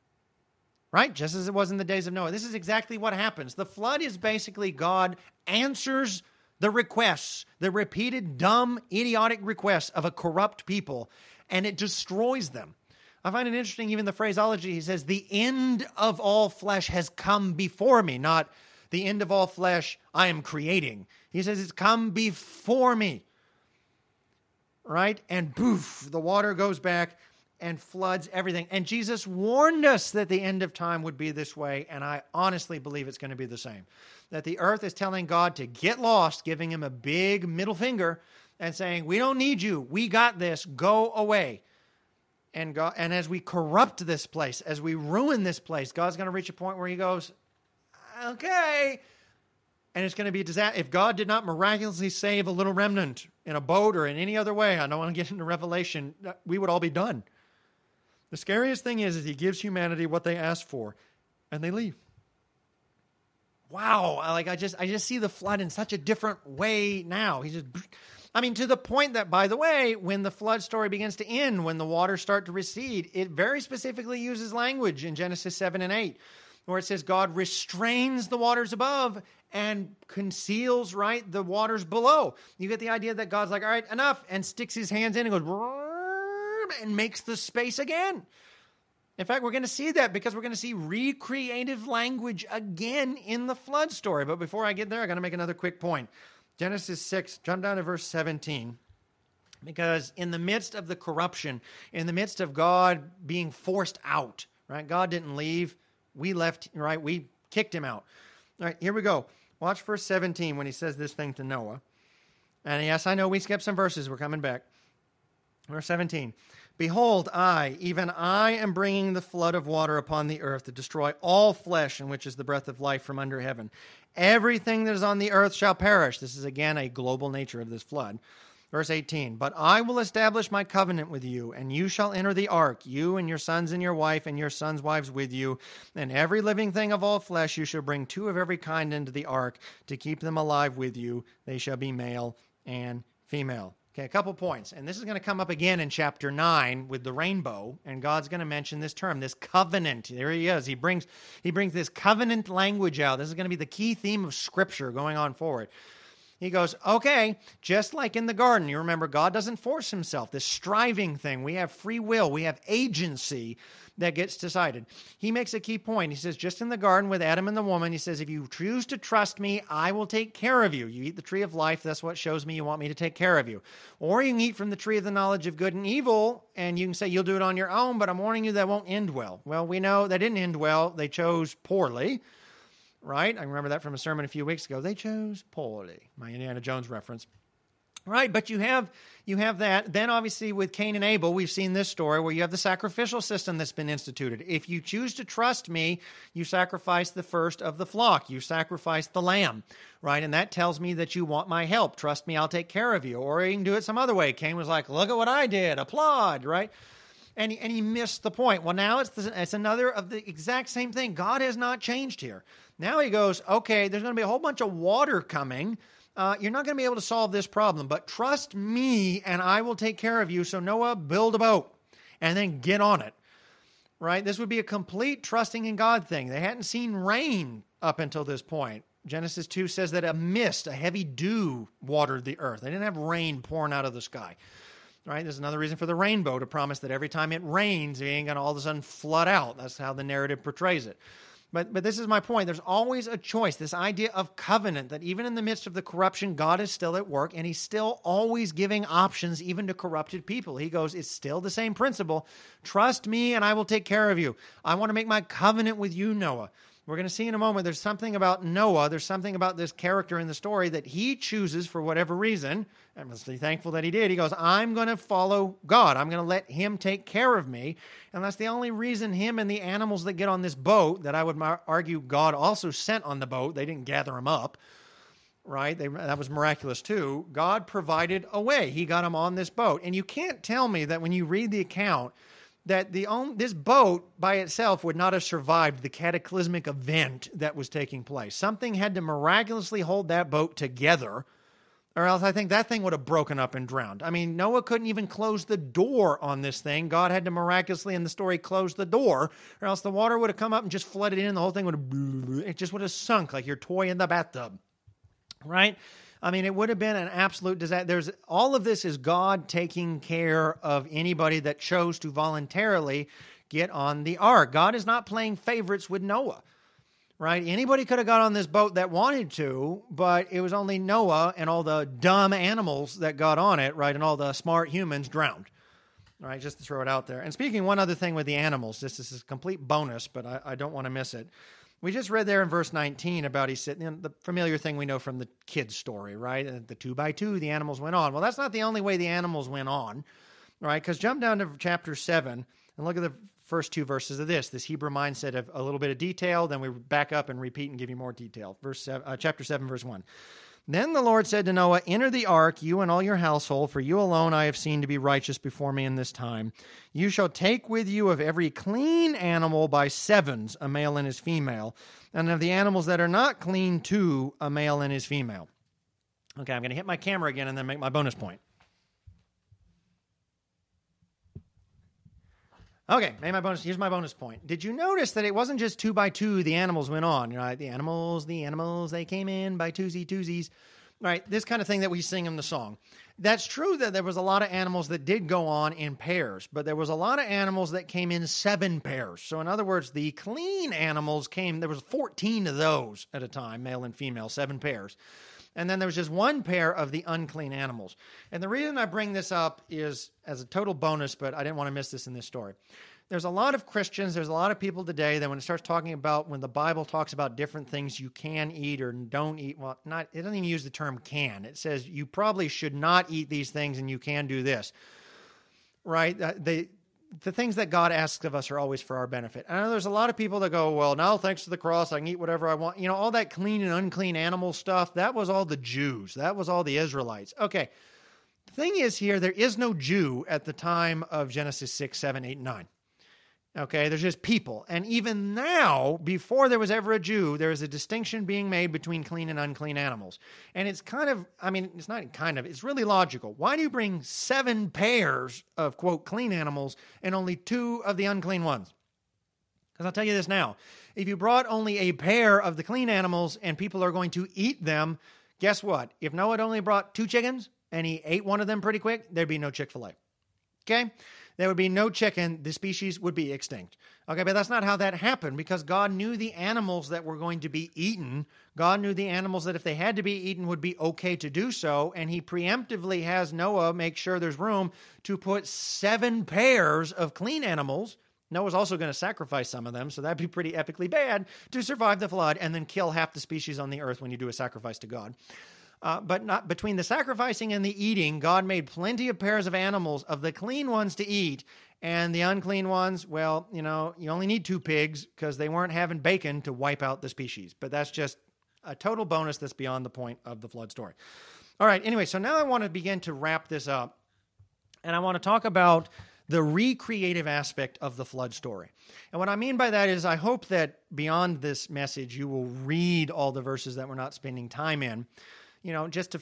A: Right? Just as it was in the days of Noah. This is exactly what happens. The flood is basically God answers the requests, the repeated, dumb, idiotic requests of a corrupt people, and it destroys them. I find it interesting, even the phraseology, he says, the end of all flesh has come before me, not the end of all flesh I am creating. He says it's come before me. Right? And poof, the water goes back and floods everything. And Jesus warned us that the end of time would be this way, and I honestly believe it's going to be the same. That the earth is telling God to get lost, giving him a big middle finger, and saying, we don't need you, we got this, go away. And as we corrupt this place, as we ruin this place, God's going to reach a point where he goes, okay. And it's going to be a disaster. If God did not miraculously save a little remnant in a boat or in any other way, I don't want to get into Revelation, we would all be done. The scariest thing is he gives humanity what they ask for, and they leave. Wow, I just see the flood in such a different way now. To the point that, by the way, when the flood story begins to end, when the waters start to recede, it very specifically uses language in Genesis 7 and 8, where it says God restrains the waters above and conceals, right, the waters below. You get the idea that God's like, all right, enough, and sticks his hands in and goes, and makes the space again. In fact, we're going to see that because we're going to see recreative language again in the flood story. But before I get there, I got to make another quick point. Genesis 6, jump down to verse 17. Because in the midst of the corruption, in the midst of God being forced out, right? God didn't leave. We left, right? We kicked him out. All right, here we go. Watch verse 17 when he says this thing to Noah. And yes, I know we skipped some verses. We're coming back. Verse 17. Behold, even I am bringing the flood of water upon the earth to destroy all flesh in which is the breath of life from under heaven. Everything that is on the earth shall perish. This is again a global nature of this flood. Verse 18, but I will establish my covenant with you, and you shall enter the ark, you and your sons and your wife and your sons' wives with you, and every living thing of all flesh you shall bring two of every kind into the ark to keep them alive with you. They shall be male and female. Okay, a couple points. And this is going to come up again in chapter 9 with the rainbow, and God's going to mention this term, this covenant. There he is. He brings this covenant language out. This is going to be the key theme of Scripture going on forward. He goes, okay, just like in the garden, you remember God doesn't force himself, this striving thing. We have free will. We have agency that gets decided. He makes a key point. He says, just in the garden with Adam and the woman, he says, if you choose to trust me, I will take care of you. You eat the tree of life. That's what shows me you want me to take care of you. Or you can eat from the tree of the knowledge of good and evil, and you can say you'll do it on your own, but I'm warning you that won't end well. Well, we know that didn't end well. They chose poorly. Right? I remember that from a sermon a few weeks ago. They chose poorly. My Indiana Jones reference. Right, but you have that. Then obviously with Cain and Abel, we've seen this story where you have the sacrificial system that's been instituted. If you choose to trust me, you sacrifice the first of the flock. You sacrifice the lamb, right? And that tells me that you want my help. Trust me, I'll take care of you. Or you can do it some other way. Cain was like, look at what I did. Applaud, right? And he missed the point. Well, now it's another of the exact same thing. God has not changed here. Now he goes, okay, there's going to be a whole bunch of water coming. You're not going to be able to solve this problem, but trust me and I will take care of you. So Noah, build a boat and then get on it, right? This would be a complete trusting in God thing. They hadn't seen rain up until this point. Genesis 2 says that a mist, a heavy dew watered the earth. They didn't have rain pouring out of the sky, right? There's another reason for the rainbow, to promise that every time it rains, it ain't going to all of a sudden flood out. That's how the narrative portrays it. But this is my point. There's always a choice, this idea of covenant, that even in the midst of the corruption, God is still at work, and he's still always giving options even to corrupted people. He goes, it's still the same principle. Trust me, and I will take care of you. I want to make my covenant with you, Noah. We're going to see in a moment, there's something about Noah, there's something about this character in the story that he chooses for whatever reason. I must be thankful that he did. He goes, I'm going to follow God. I'm going to let him take care of me. And that's the only reason him and the animals that get on this boat, that I would argue God also sent on the boat, they didn't gather them up, right? That was miraculous too. God provided a way. He got them on this boat. And you can't tell me that when you read the account, that this boat by itself would not have survived the cataclysmic event that was taking place. Something had to miraculously hold that boat together, or else I think that thing would have broken up and drowned. I mean, Noah couldn't even close the door on this thing. God had to miraculously, in the story, close the door, or else the water would have come up and just flooded in. The whole thing it just would have sunk like your toy in the bathtub, right? I mean, it would have been an absolute disaster. All of this is God taking care of anybody that chose to voluntarily get on the ark. God is not playing favorites with Noah, right? Anybody could have got on this boat that wanted to, but it was only Noah and all the dumb animals that got on it, right? And all the smart humans drowned, right? Just to throw it out there. And speaking one other thing with the animals, this is a complete bonus, but I don't want to miss it. We just read there in verse 19 about he's sitting in the familiar thing we know from the kids' story, right? The 2 by 2, the animals went on. Well, that's not the only way the animals went on, right? Because jump down to chapter 7 and look at the first 2 verses of this Hebrew mindset of a little bit of detail, then we back up and repeat and give you more detail. Chapter 7, verse 1. Then the Lord said to Noah, enter the ark, you and all your household, for you alone I have seen to be righteous before me in this time. You shall take with you of every clean animal by 7s, a male and his female, and of the animals that are not clean 2, a male and his female. Okay, I'm going to hit my camera again and then make my bonus point. Okay, here's my bonus point. Did you notice that it wasn't just 2 by 2 the animals went on? You know, the animals, they came in by twosies. Right, this kind of thing that we sing in the song. That's true that there was a lot of animals that did go on in pairs, but there was a lot of animals that came in 7 pairs. So in other words, the clean animals there was 14 of those at a time, male and female, 7 pairs. And then there was just 1 pair of the unclean animals. And the reason I bring this up is as a total bonus, but I didn't want to miss this in this story. There's a lot of Christians, there's a lot of people today that when it starts talking about, when the Bible talks about different things you can eat or don't eat, it doesn't even use the term can. It says you probably should not eat these things and you can do this, right? The things that God asks of us are always for our benefit. I know there's a lot of people that go, well, now thanks to the cross, I can eat whatever I want. You know, all that clean and unclean animal stuff, that was all the Jews. That was all the Israelites. Okay, the thing is here, there is no Jew at the time of Genesis 6, 7, 8, 9. Okay, there's just people. And even now, before there was ever a Jew, there is a distinction being made between clean and unclean animals. And it's it's really logical. Why do you bring 7 pairs of, quote, clean animals and only 2 of the unclean ones? Because I'll tell you this now. If you brought only a pair of the clean animals and people are going to eat them, guess what? If Noah had only brought 2 chickens and he ate one of them pretty quick, there'd be no Chick-fil-A. Okay? There would be no chicken. The species would be extinct. Okay, but that's not how that happened because God knew the animals that were going to be eaten. God knew the animals that if they had to be eaten would be okay to do so, and he preemptively has Noah make sure there's room to put 7 pairs of clean animals. Noah's also going to sacrifice some of them, so that'd be pretty epically bad to survive the flood and then kill half the species on the earth when you do a sacrifice to God. But not between the sacrificing and the eating, God made plenty of pairs of animals, of the clean ones to eat, and the unclean ones, well, you only need 2 pigs because they weren't having bacon to wipe out the species. But that's just a total bonus that's beyond the point of the flood story. All right, anyway, so now I want to begin to wrap this up, and I want to talk about the recreative aspect of the flood story. And what I mean by that is I hope that beyond this message, you will read all the verses that we're not spending time in, just to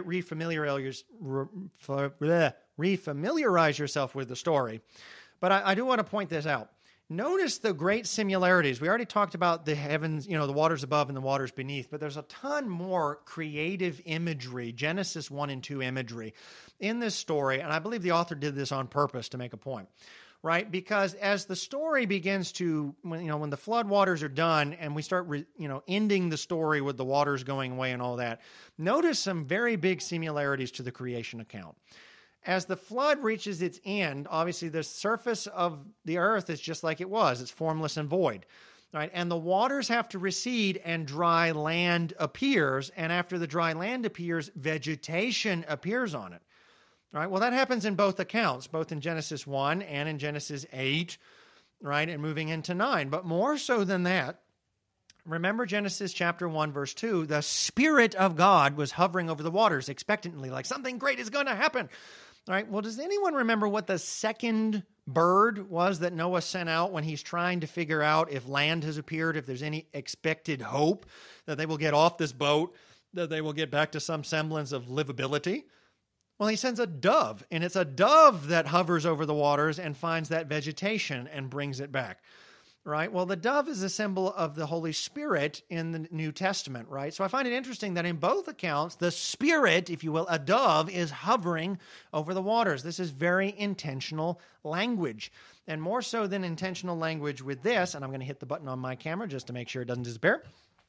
A: refamiliarize yourself with the story. But I do want to point this out. Notice the great similarities. We already talked about the heavens, the waters above and the waters beneath, but there's a ton more creative imagery, Genesis 1 and 2 imagery in this story. And I believe the author did this on purpose to make a point, right? Because as the story begins to, when the flood waters are done and we start, ending the story with the waters going away and all that, notice some very big similarities to the creation account. As the flood reaches its end, obviously the surface of the earth is just like it was. It's formless and void, right? And the waters have to recede and dry land appears. And after the dry land appears, vegetation appears on it, right? Well, that happens in both accounts, both in Genesis 1 and in Genesis 8, right? And moving into 9. But more so than that, remember Genesis chapter 1, verse 2, the Spirit of God was hovering over the waters expectantly, like something great is going to happen. All right, well, does anyone remember what the second bird was that Noah sent out when he's trying to figure out if land has appeared, if there's any expected hope that they will get off this boat, that they will get back to some semblance of livability? Well, he sends a dove, and it's a dove that hovers over the waters and finds that vegetation and brings it back. Right? Well, the dove is a symbol of the Holy Spirit in the New Testament, right? So I find it interesting that in both accounts, the Spirit, if you will, a dove, is hovering over the waters. This is very intentional language. And more so than intentional language with this, and I'm going to hit the button on my camera just to make sure it doesn't disappear.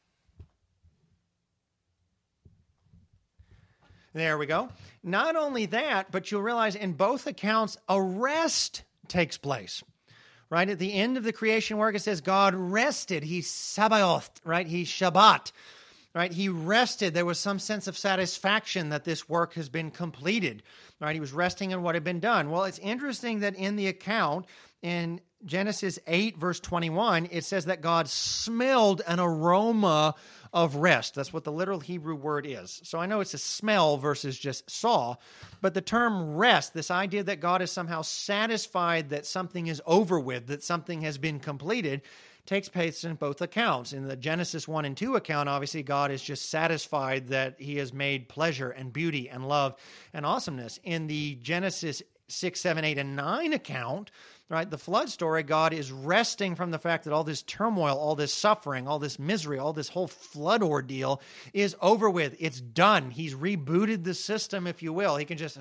A: There we go. Not only that, but you'll realize in both accounts, a rest takes place. Right at the end of the creation work, it says God rested. He Sabaoth, right? He Shabbat, right? He rested. There was some sense of satisfaction that this work has been completed, right? He was resting in what had been done. Well, it's interesting that in the account in Genesis 8, verse 21, it says that God smelled an aroma of rest. That's what the literal Hebrew word is. So I know it's a smell versus just saw, but the term rest, this idea that God is somehow satisfied that something is over with, that something has been completed, takes place in both accounts. In the Genesis 1 and 2 account, obviously, God is just satisfied that he has made pleasure and beauty and love and awesomeness. In the Genesis 6, 7, 8, and 9 account, right, the flood story, God is resting from the fact that all this turmoil, all this suffering, all this misery, all this whole flood ordeal is over with. It's done. He's rebooted the system, if you will. He can just,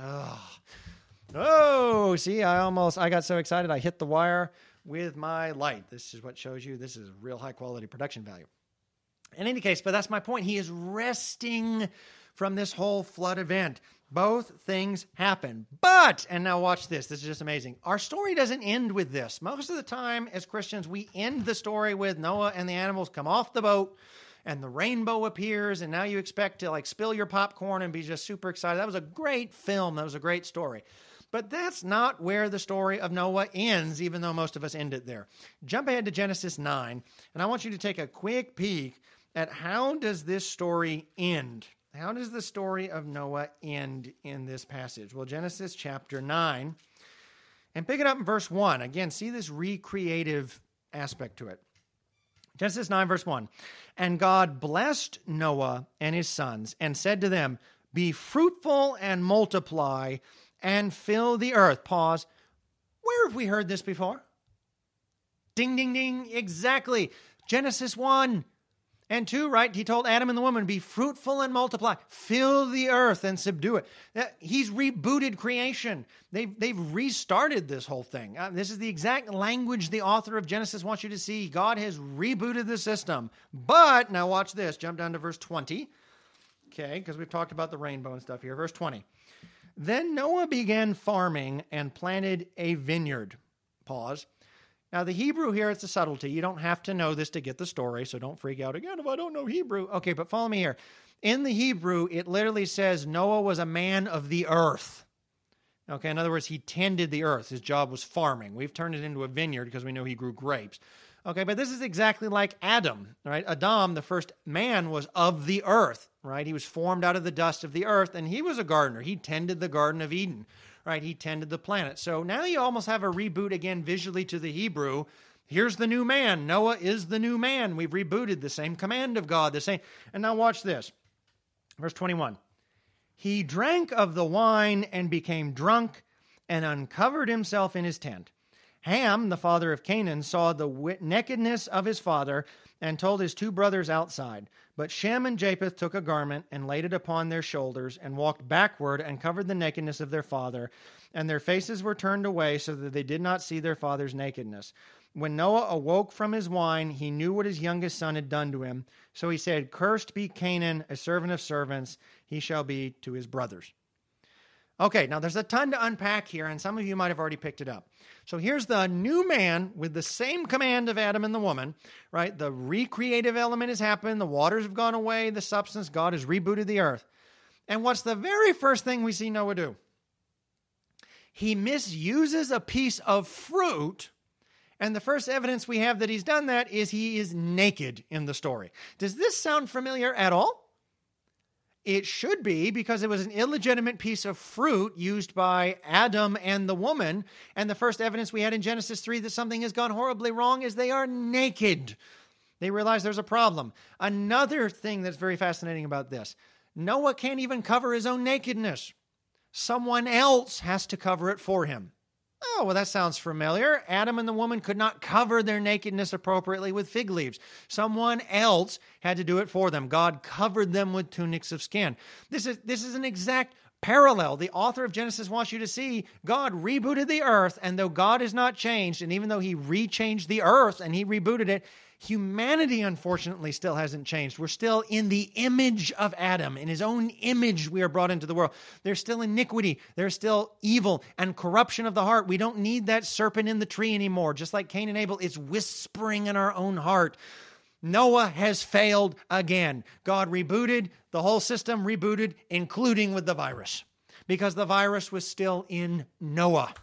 A: see, I got so excited I hit the wire with my light. This is what shows you this is real high quality production value. In any case, but that's my point. He is resting from this whole flood event. Both things happen. But, and now watch this. This is just amazing. Our story doesn't end with this. Most of the time as Christians, we end the story with Noah and the animals come off the boat and the rainbow appears and now you expect to spill your popcorn and be just super excited. That was a great film. That was a great story. But that's not where the story of Noah ends, even though most of us end it there. Jump ahead to Genesis 9, and I want you to take a quick peek at how does this story end? How does the story of Noah end in this passage? Well, Genesis chapter 9, and pick it up in verse 1. Again, see this recreative aspect to it. Genesis 9, verse 1. And God blessed Noah and his sons and said to them, be fruitful and multiply and fill the earth. Pause. Where have we heard this before? Ding, ding, ding. Exactly. Genesis 1 and 2, right? He told Adam and the woman, be fruitful and multiply, fill the earth and subdue it. He's rebooted creation. They've restarted this whole thing. This is the exact language the author of Genesis wants you to see. God has rebooted the system. But, now watch this. Jump down to verse 20. Okay, because we've talked about the rainbow and stuff here. Verse 20. Then Noah began farming and planted a vineyard. Pause. Now, the Hebrew here, it's a subtlety. You don't have to know this to get the story, so don't freak out again if I don't know Hebrew. Okay, but follow me here. In the Hebrew, it literally says Noah was a man of the earth. Okay, in other words, he tended the earth. His job was farming. We've turned it into a vineyard because we know he grew grapes. Okay, but this is exactly like Adam, right? Adam, the first man, was of the earth, right? He was formed out of the dust of the earth, and he was a gardener. He tended the Garden of Eden, right? He tended the planet. So now you almost have a reboot again visually to the Hebrew. Here's the new man. Noah is the new man. We've rebooted the same command of God, the same. And now watch this. Verse 21. He drank of the wine and became drunk and uncovered himself in his tent. Ham, the father of Canaan, saw the nakedness of his father and told his two brothers outside. But Shem and Japheth took a garment and laid it upon their shoulders and walked backward and covered the nakedness of their father. And their faces were turned away so that they did not see their father's nakedness. When Noah awoke from his wine, he knew what his youngest son had done to him. So he said, "Cursed be Canaan, a servant of servants. He shall be to his brothers." Okay, now there's a ton to unpack here, and some of you might have already picked it up. So here's the new man with the same command of Adam and the woman, right? The recreative element has happened. The waters have gone away. The substance, God has rebooted the earth. And what's the very first thing we see Noah do? He misuses a piece of fruit. And the first evidence we have that he's done that is he is naked in the story. Does this sound familiar at all? It should be, because it was an illegitimate piece of fruit used by Adam and the woman. And the first evidence we had in Genesis 3 that something has gone horribly wrong is they are naked. They realize there's a problem. Another thing that's very fascinating about this, Noah can't even cover his own nakedness. Someone else has to cover it for him. Oh, well, that sounds familiar. Adam and the woman could not cover their nakedness appropriately with fig leaves. Someone else had to do it for them. God covered them with tunics of skin. This is an exact parallel. The author of Genesis wants you to see God rebooted the earth, and though God is not changed, and even though he rechanged the earth and he rebooted it, humanity, unfortunately, still hasn't changed. We're still in the image of Adam. In his own image, we are brought into the world. There's still iniquity. There's still evil and corruption of the heart. We don't need that serpent in the tree anymore. Just like Cain and Abel, it's whispering in our own heart. Noah has failed again. God rebooted, the whole system rebooted, including with the virus, because the virus was still in Noah.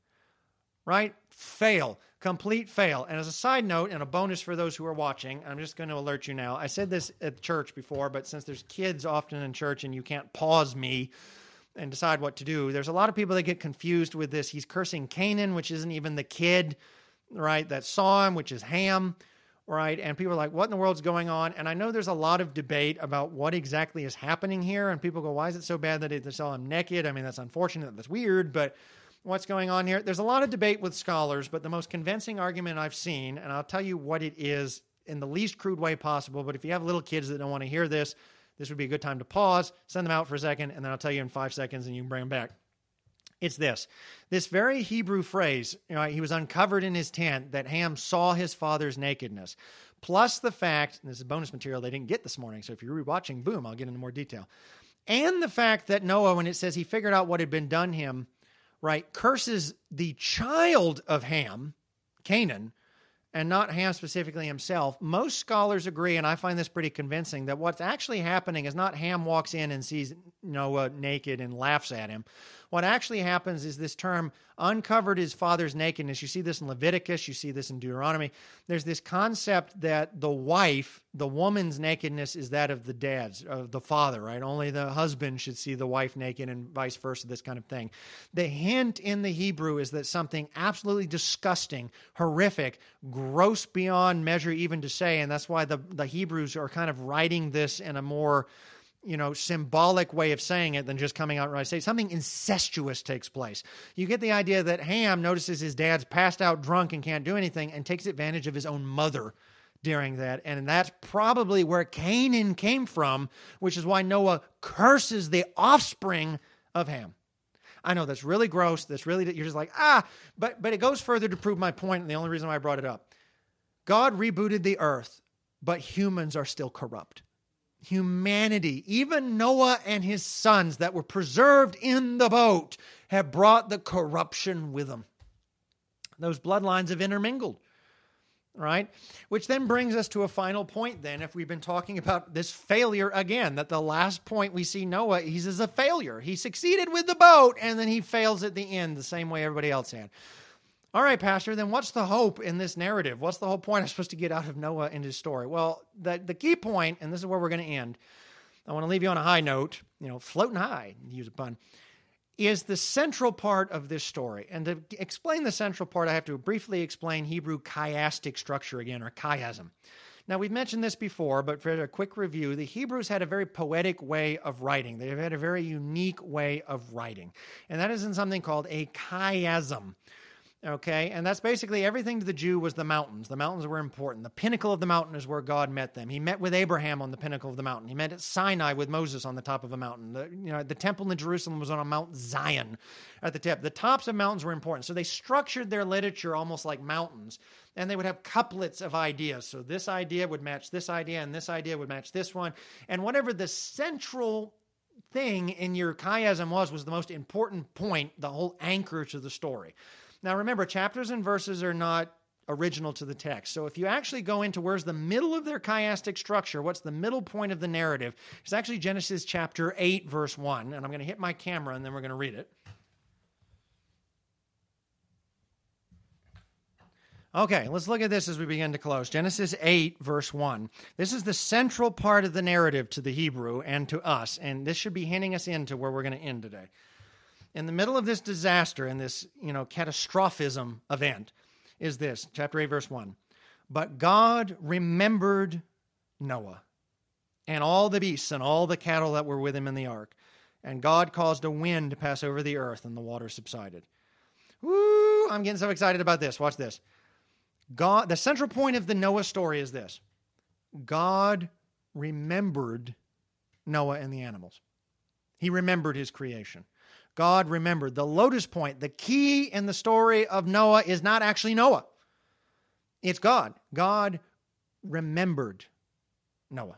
A: Right? Fail. Complete fail. And as a side note, and a bonus for those who are watching, I'm just going to alert you now. I said this at church before, but since there's kids often in church and you can't pause me and decide what to do, there's a lot of people that get confused with this. He's cursing Canaan, which isn't even the kid, right, that saw him, which is Ham, right? And people are like, what in the world's going on? And I know there's a lot of debate about what exactly is happening here. And people go, why is it so bad that they saw him naked? I mean, that's unfortunate. That's weird, but what's going on here? There's a lot of debate with scholars, but the most convincing argument I've seen, and I'll tell you what it is in the least crude way possible, but if you have little kids that don't want to hear this, this would be a good time to pause, send them out for a second, and then I'll tell you in 5 seconds and you can bring them back. It's this very Hebrew phrase, he was uncovered in his tent, that Ham saw his father's nakedness, plus the fact, and this is bonus material they didn't get this morning, so if you're rewatching, boom, I'll get into more detail, and the fact that Noah, when it says he figured out what had been done him, right, curses the child of Ham, Canaan, and not Ham specifically himself. Most scholars agree, and I find this pretty convincing, that what's actually happening is not Ham walks in and sees Noah naked and laughs at him. What actually happens is this term, uncovered his father's nakedness. You see this in Leviticus. You see this in Deuteronomy. There's this concept that the wife, the woman's nakedness is that of the dad's, of the father, right? Only the husband should see the wife naked and vice versa, this kind of thing. The hint in the Hebrew is that something absolutely disgusting, horrific, gross beyond measure even to say, and that's why the Hebrews are kind of writing this in a more symbolic way of saying it than just coming out right. Say something incestuous takes place. You get the idea that Ham notices his dad's passed out drunk and can't do anything and takes advantage of his own mother during that. And that's probably where Canaan came from, which is why Noah curses the offspring of Ham. I know that's really gross. That's really, you're just like, but it goes further to prove my point. And the only reason why I brought it up, God rebooted the earth, but humans are still corrupt. Humanity, even Noah and his sons that were preserved in the boat, have brought the corruption with them. Those bloodlines have intermingled. right? Which then brings us to a final point then, if we've been talking about this failure again, that the last point we see Noah, he's as a failure. He succeeded with the boat, and then he fails at the end the same way everybody else had. All right, Pastor, then what's the hope in this narrative? What's the whole point I'm supposed to get out of Noah and his story? Well, the key point, and this is where we're going to end, I want to leave you on a high note, floating high, to use a pun, is the central part of this story. And to explain the central part, I have to briefly explain Hebrew chiastic structure again, or chiasm. Now, we've mentioned this before, but for a quick review, the Hebrews had a very poetic way of writing. They had a very unique way of writing. And that is in something called a chiasm. Okay, and that's basically everything to the Jew was the mountains. The mountains were important. The pinnacle of the mountain is where God met them. He met with Abraham on the pinnacle of the mountain. He met at Sinai with Moses on the top of a mountain. The temple in Jerusalem was on a Mount Zion at the tip. The tops of mountains were important. So they structured their literature almost like mountains, and they would have couplets of ideas. So this idea would match this idea, and this idea would match this one. And whatever the central thing in your chiasm was the most important point, the whole anchor to the story. Now, remember, chapters and verses are not original to the text. So if you actually go into where's the middle of their chiastic structure, what's the middle point of the narrative, it's actually Genesis chapter 8, verse 1. And I'm going to hit my camera, and then we're going to read it. Okay, let's look at this as we begin to close. Genesis 8, verse 1. This is the central part of the narrative to the Hebrew and to us, and this should be hinting us into where we're going to end today. In the middle of this disaster and this, catastrophism event is this, chapter 8, verse 1. But God remembered Noah and all the beasts and all the cattle that were with him in the ark. And God caused a wind to pass over the earth, and the water subsided. Woo! I'm getting so excited about this. Watch this. The central point of the Noah story is this. God remembered Noah and the animals. He remembered his creation. God remembered. The lotus point, the key in the story of Noah is not actually Noah. It's God. God remembered Noah.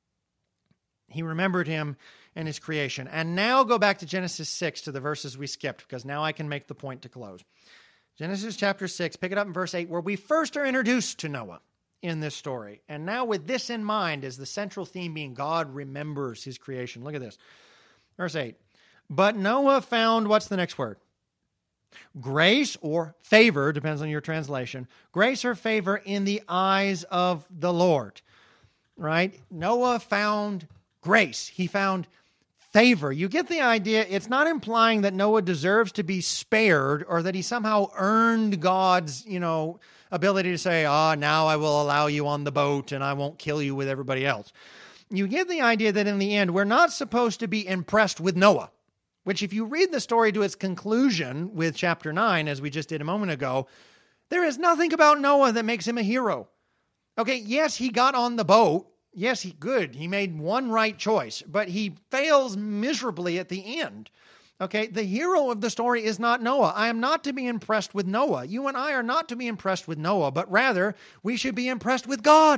A: He remembered him and his creation. And now go back to Genesis 6 to the verses we skipped, because now I can make the point to close. Genesis chapter 6, pick it up in verse 8, where we first are introduced to Noah in this story. And now with this in mind as the central theme being God remembers his creation. Look at this. Verse 8. But Noah found, what's the next word? Grace or favor, depends on your translation. Grace or favor in the eyes of the Lord, right? Noah found grace. He found favor. You get the idea. It's not implying that Noah deserves to be spared or that he somehow earned God's, ability to say, now I will allow you on the boat and I won't kill you with everybody else. You get the idea that in the end, we're not supposed to be impressed with Noah. Which if you read the story to its conclusion with chapter 9, as we just did a moment ago, there is nothing about Noah that makes him a hero. Okay, yes, he got on the boat. Yes, he made one right choice, but he fails miserably at the end. Okay, the hero of the story is not Noah. I am not to be impressed with Noah. You and I are not to be impressed with Noah, but rather we should be impressed with God.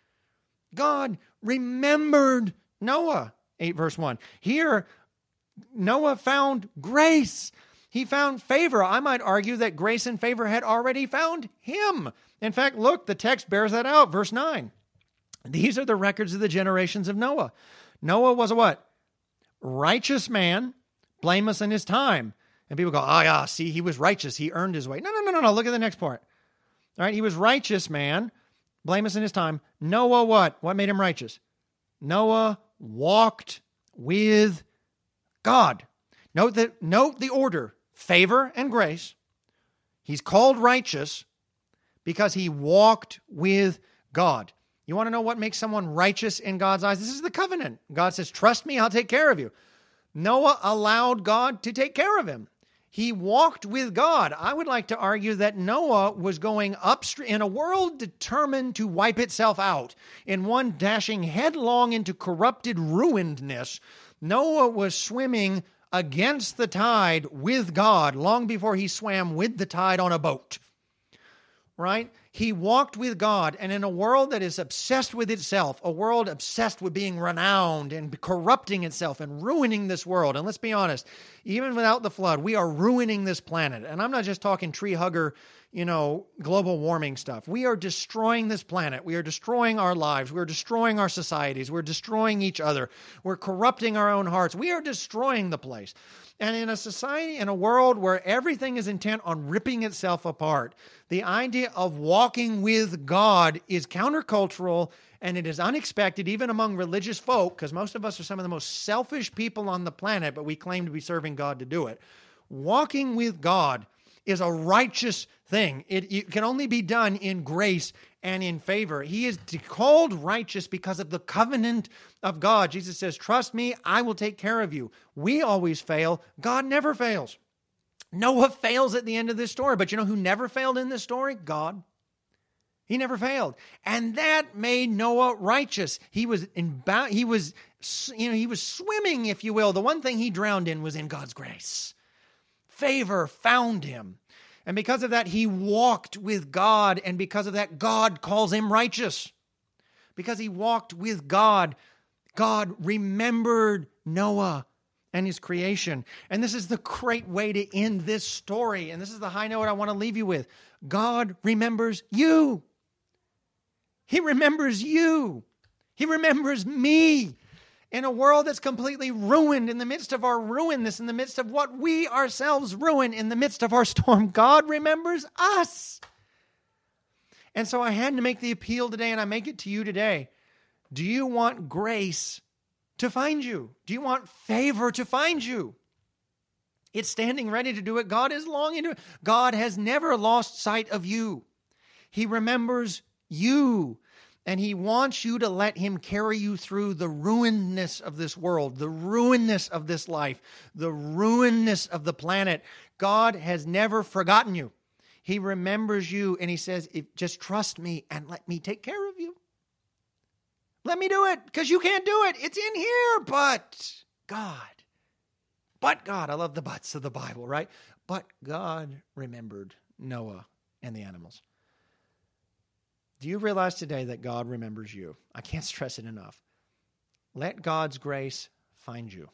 A: God remembered Noah, 8 verse 1. Here, Noah found grace. He found favor. I might argue that grace and favor had already found him. In fact, look, the text bears that out. Verse 9. These are the records of the generations of Noah. Noah was a what? Righteous man, blameless in his time. And people go, see, he was righteous. He earned his way. No. Look at the next part. All right, he was righteous man, blameless in his time. Noah what? What made him righteous? Noah walked with God. Note the order. Favor and grace. He's called righteous because he walked with God. You want to know what makes someone righteous in God's eyes? This is the covenant. God says, trust me, I'll take care of you. Noah allowed God to take care of him. He walked with God. I would like to argue that Noah was going upstream in a world determined to wipe itself out, in one dashing headlong into corrupted ruinedness. Noah was swimming against the tide with God long before he swam with the tide on a boat, right? He walked with God, and in a world that is obsessed with itself, a world obsessed with being renowned and corrupting itself and ruining this world. And let's be honest, even without the flood, we are ruining this planet. And I'm not just talking tree hugger, global warming stuff. We are destroying this planet. We are destroying our lives. We're destroying our societies. We're destroying each other. We're corrupting our own hearts. We are destroying the place. And in a society, in a world where everything is intent on ripping itself apart, the idea of walking with God is countercultural, and it is unexpected even among religious folk, because most of us are some of the most selfish people on the planet, but we claim to be serving God to do it. Walking with God is a righteous thing. It can only be done in grace and in favor. He is called righteous because of the covenant of God. Jesus says, trust me, I will take care of you. We always fail. God never fails. Noah fails at the end of this story, but you know who never failed in this story? God. He never failed. And that made Noah righteous. He was swimming, if you will. The one thing he drowned in was in God's grace. Favor found him. And because of that, he walked with God. And because of that, God calls him righteous. Because he walked with God, God remembered Noah and his creation. And this is the great way to end this story. And this is the high note I want to leave you with. God remembers you. He remembers you. He remembers me. In a world that's completely ruined, in the midst of our ruinness, in the midst of what we ourselves ruin, in the midst of our storm, God remembers us. And so I had to make the appeal today, and I make it to you today. Do you want grace to find you? Do you want favor to find you? It's standing ready to do it. God is longing to. God has never lost sight of you. He remembers you. And he wants you to let him carry you through the ruinedness of this world, the ruinedness of this life, the ruinedness of the planet. God has never forgotten you. He remembers you, and he says, just trust me and let me take care of you. Let me do it, because you can't do it. It's in here, but God. I love the buts of the Bible, right? But God remembered Noah and the animals. Do you realize today that God remembers you? I can't stress it enough. Let God's grace find you.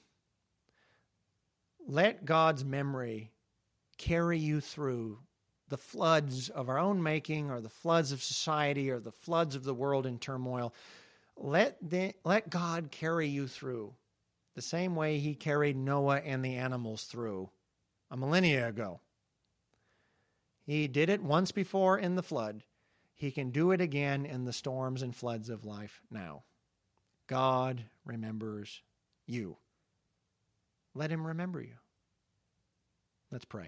A: Let God's memory carry you through the floods of our own making, or the floods of society, or the floods of the world in turmoil. Let God carry you through the same way he carried Noah and the animals through a millennia ago. He did it once before in the flood. He can do it again in the storms and floods of life now. God remembers you. Let him remember you. Let's pray.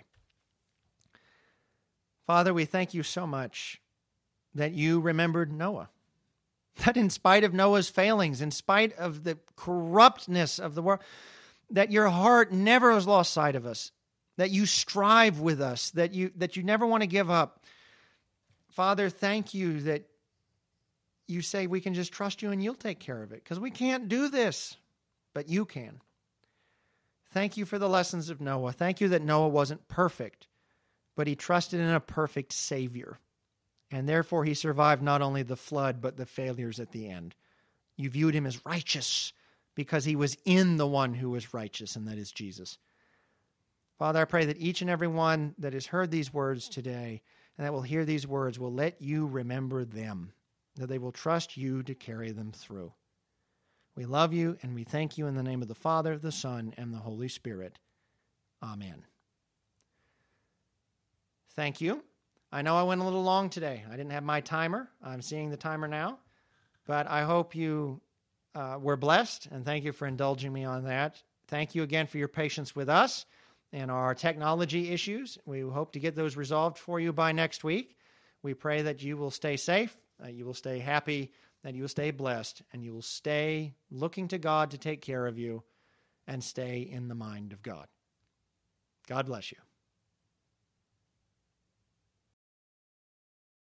A: Father, we thank you so much that you remembered Noah. That in spite of Noah's failings, in spite of the corruptness of the world, that your heart never has lost sight of us, that you strive with us, that you never want to give up. Father, thank you that you say we can just trust you and you'll take care of it, because we can't do this, but you can. Thank you for the lessons of Noah. Thank you that Noah wasn't perfect, but he trusted in a perfect Savior. And therefore he survived not only the flood, but the failures at the end. You viewed him as righteous because he was in the one who was righteous, and that is Jesus. Father, I pray that each and every one that has heard these words today and that will hear these words will let you remember them, that they will trust you to carry them through. We love you, and we thank you in the name of the Father, the Son, and the Holy Spirit. Amen. Thank you. I know I went a little long today. I didn't have my timer. I'm seeing the timer now. But I hope you were blessed, and thank you for indulging me on that. Thank you again for your patience with us and our technology issues. We hope to get those resolved for you by next week. We pray that you will stay safe, that you will stay happy, that you will stay blessed, and you will stay looking to God to take care of you and stay in the mind of God. God bless you.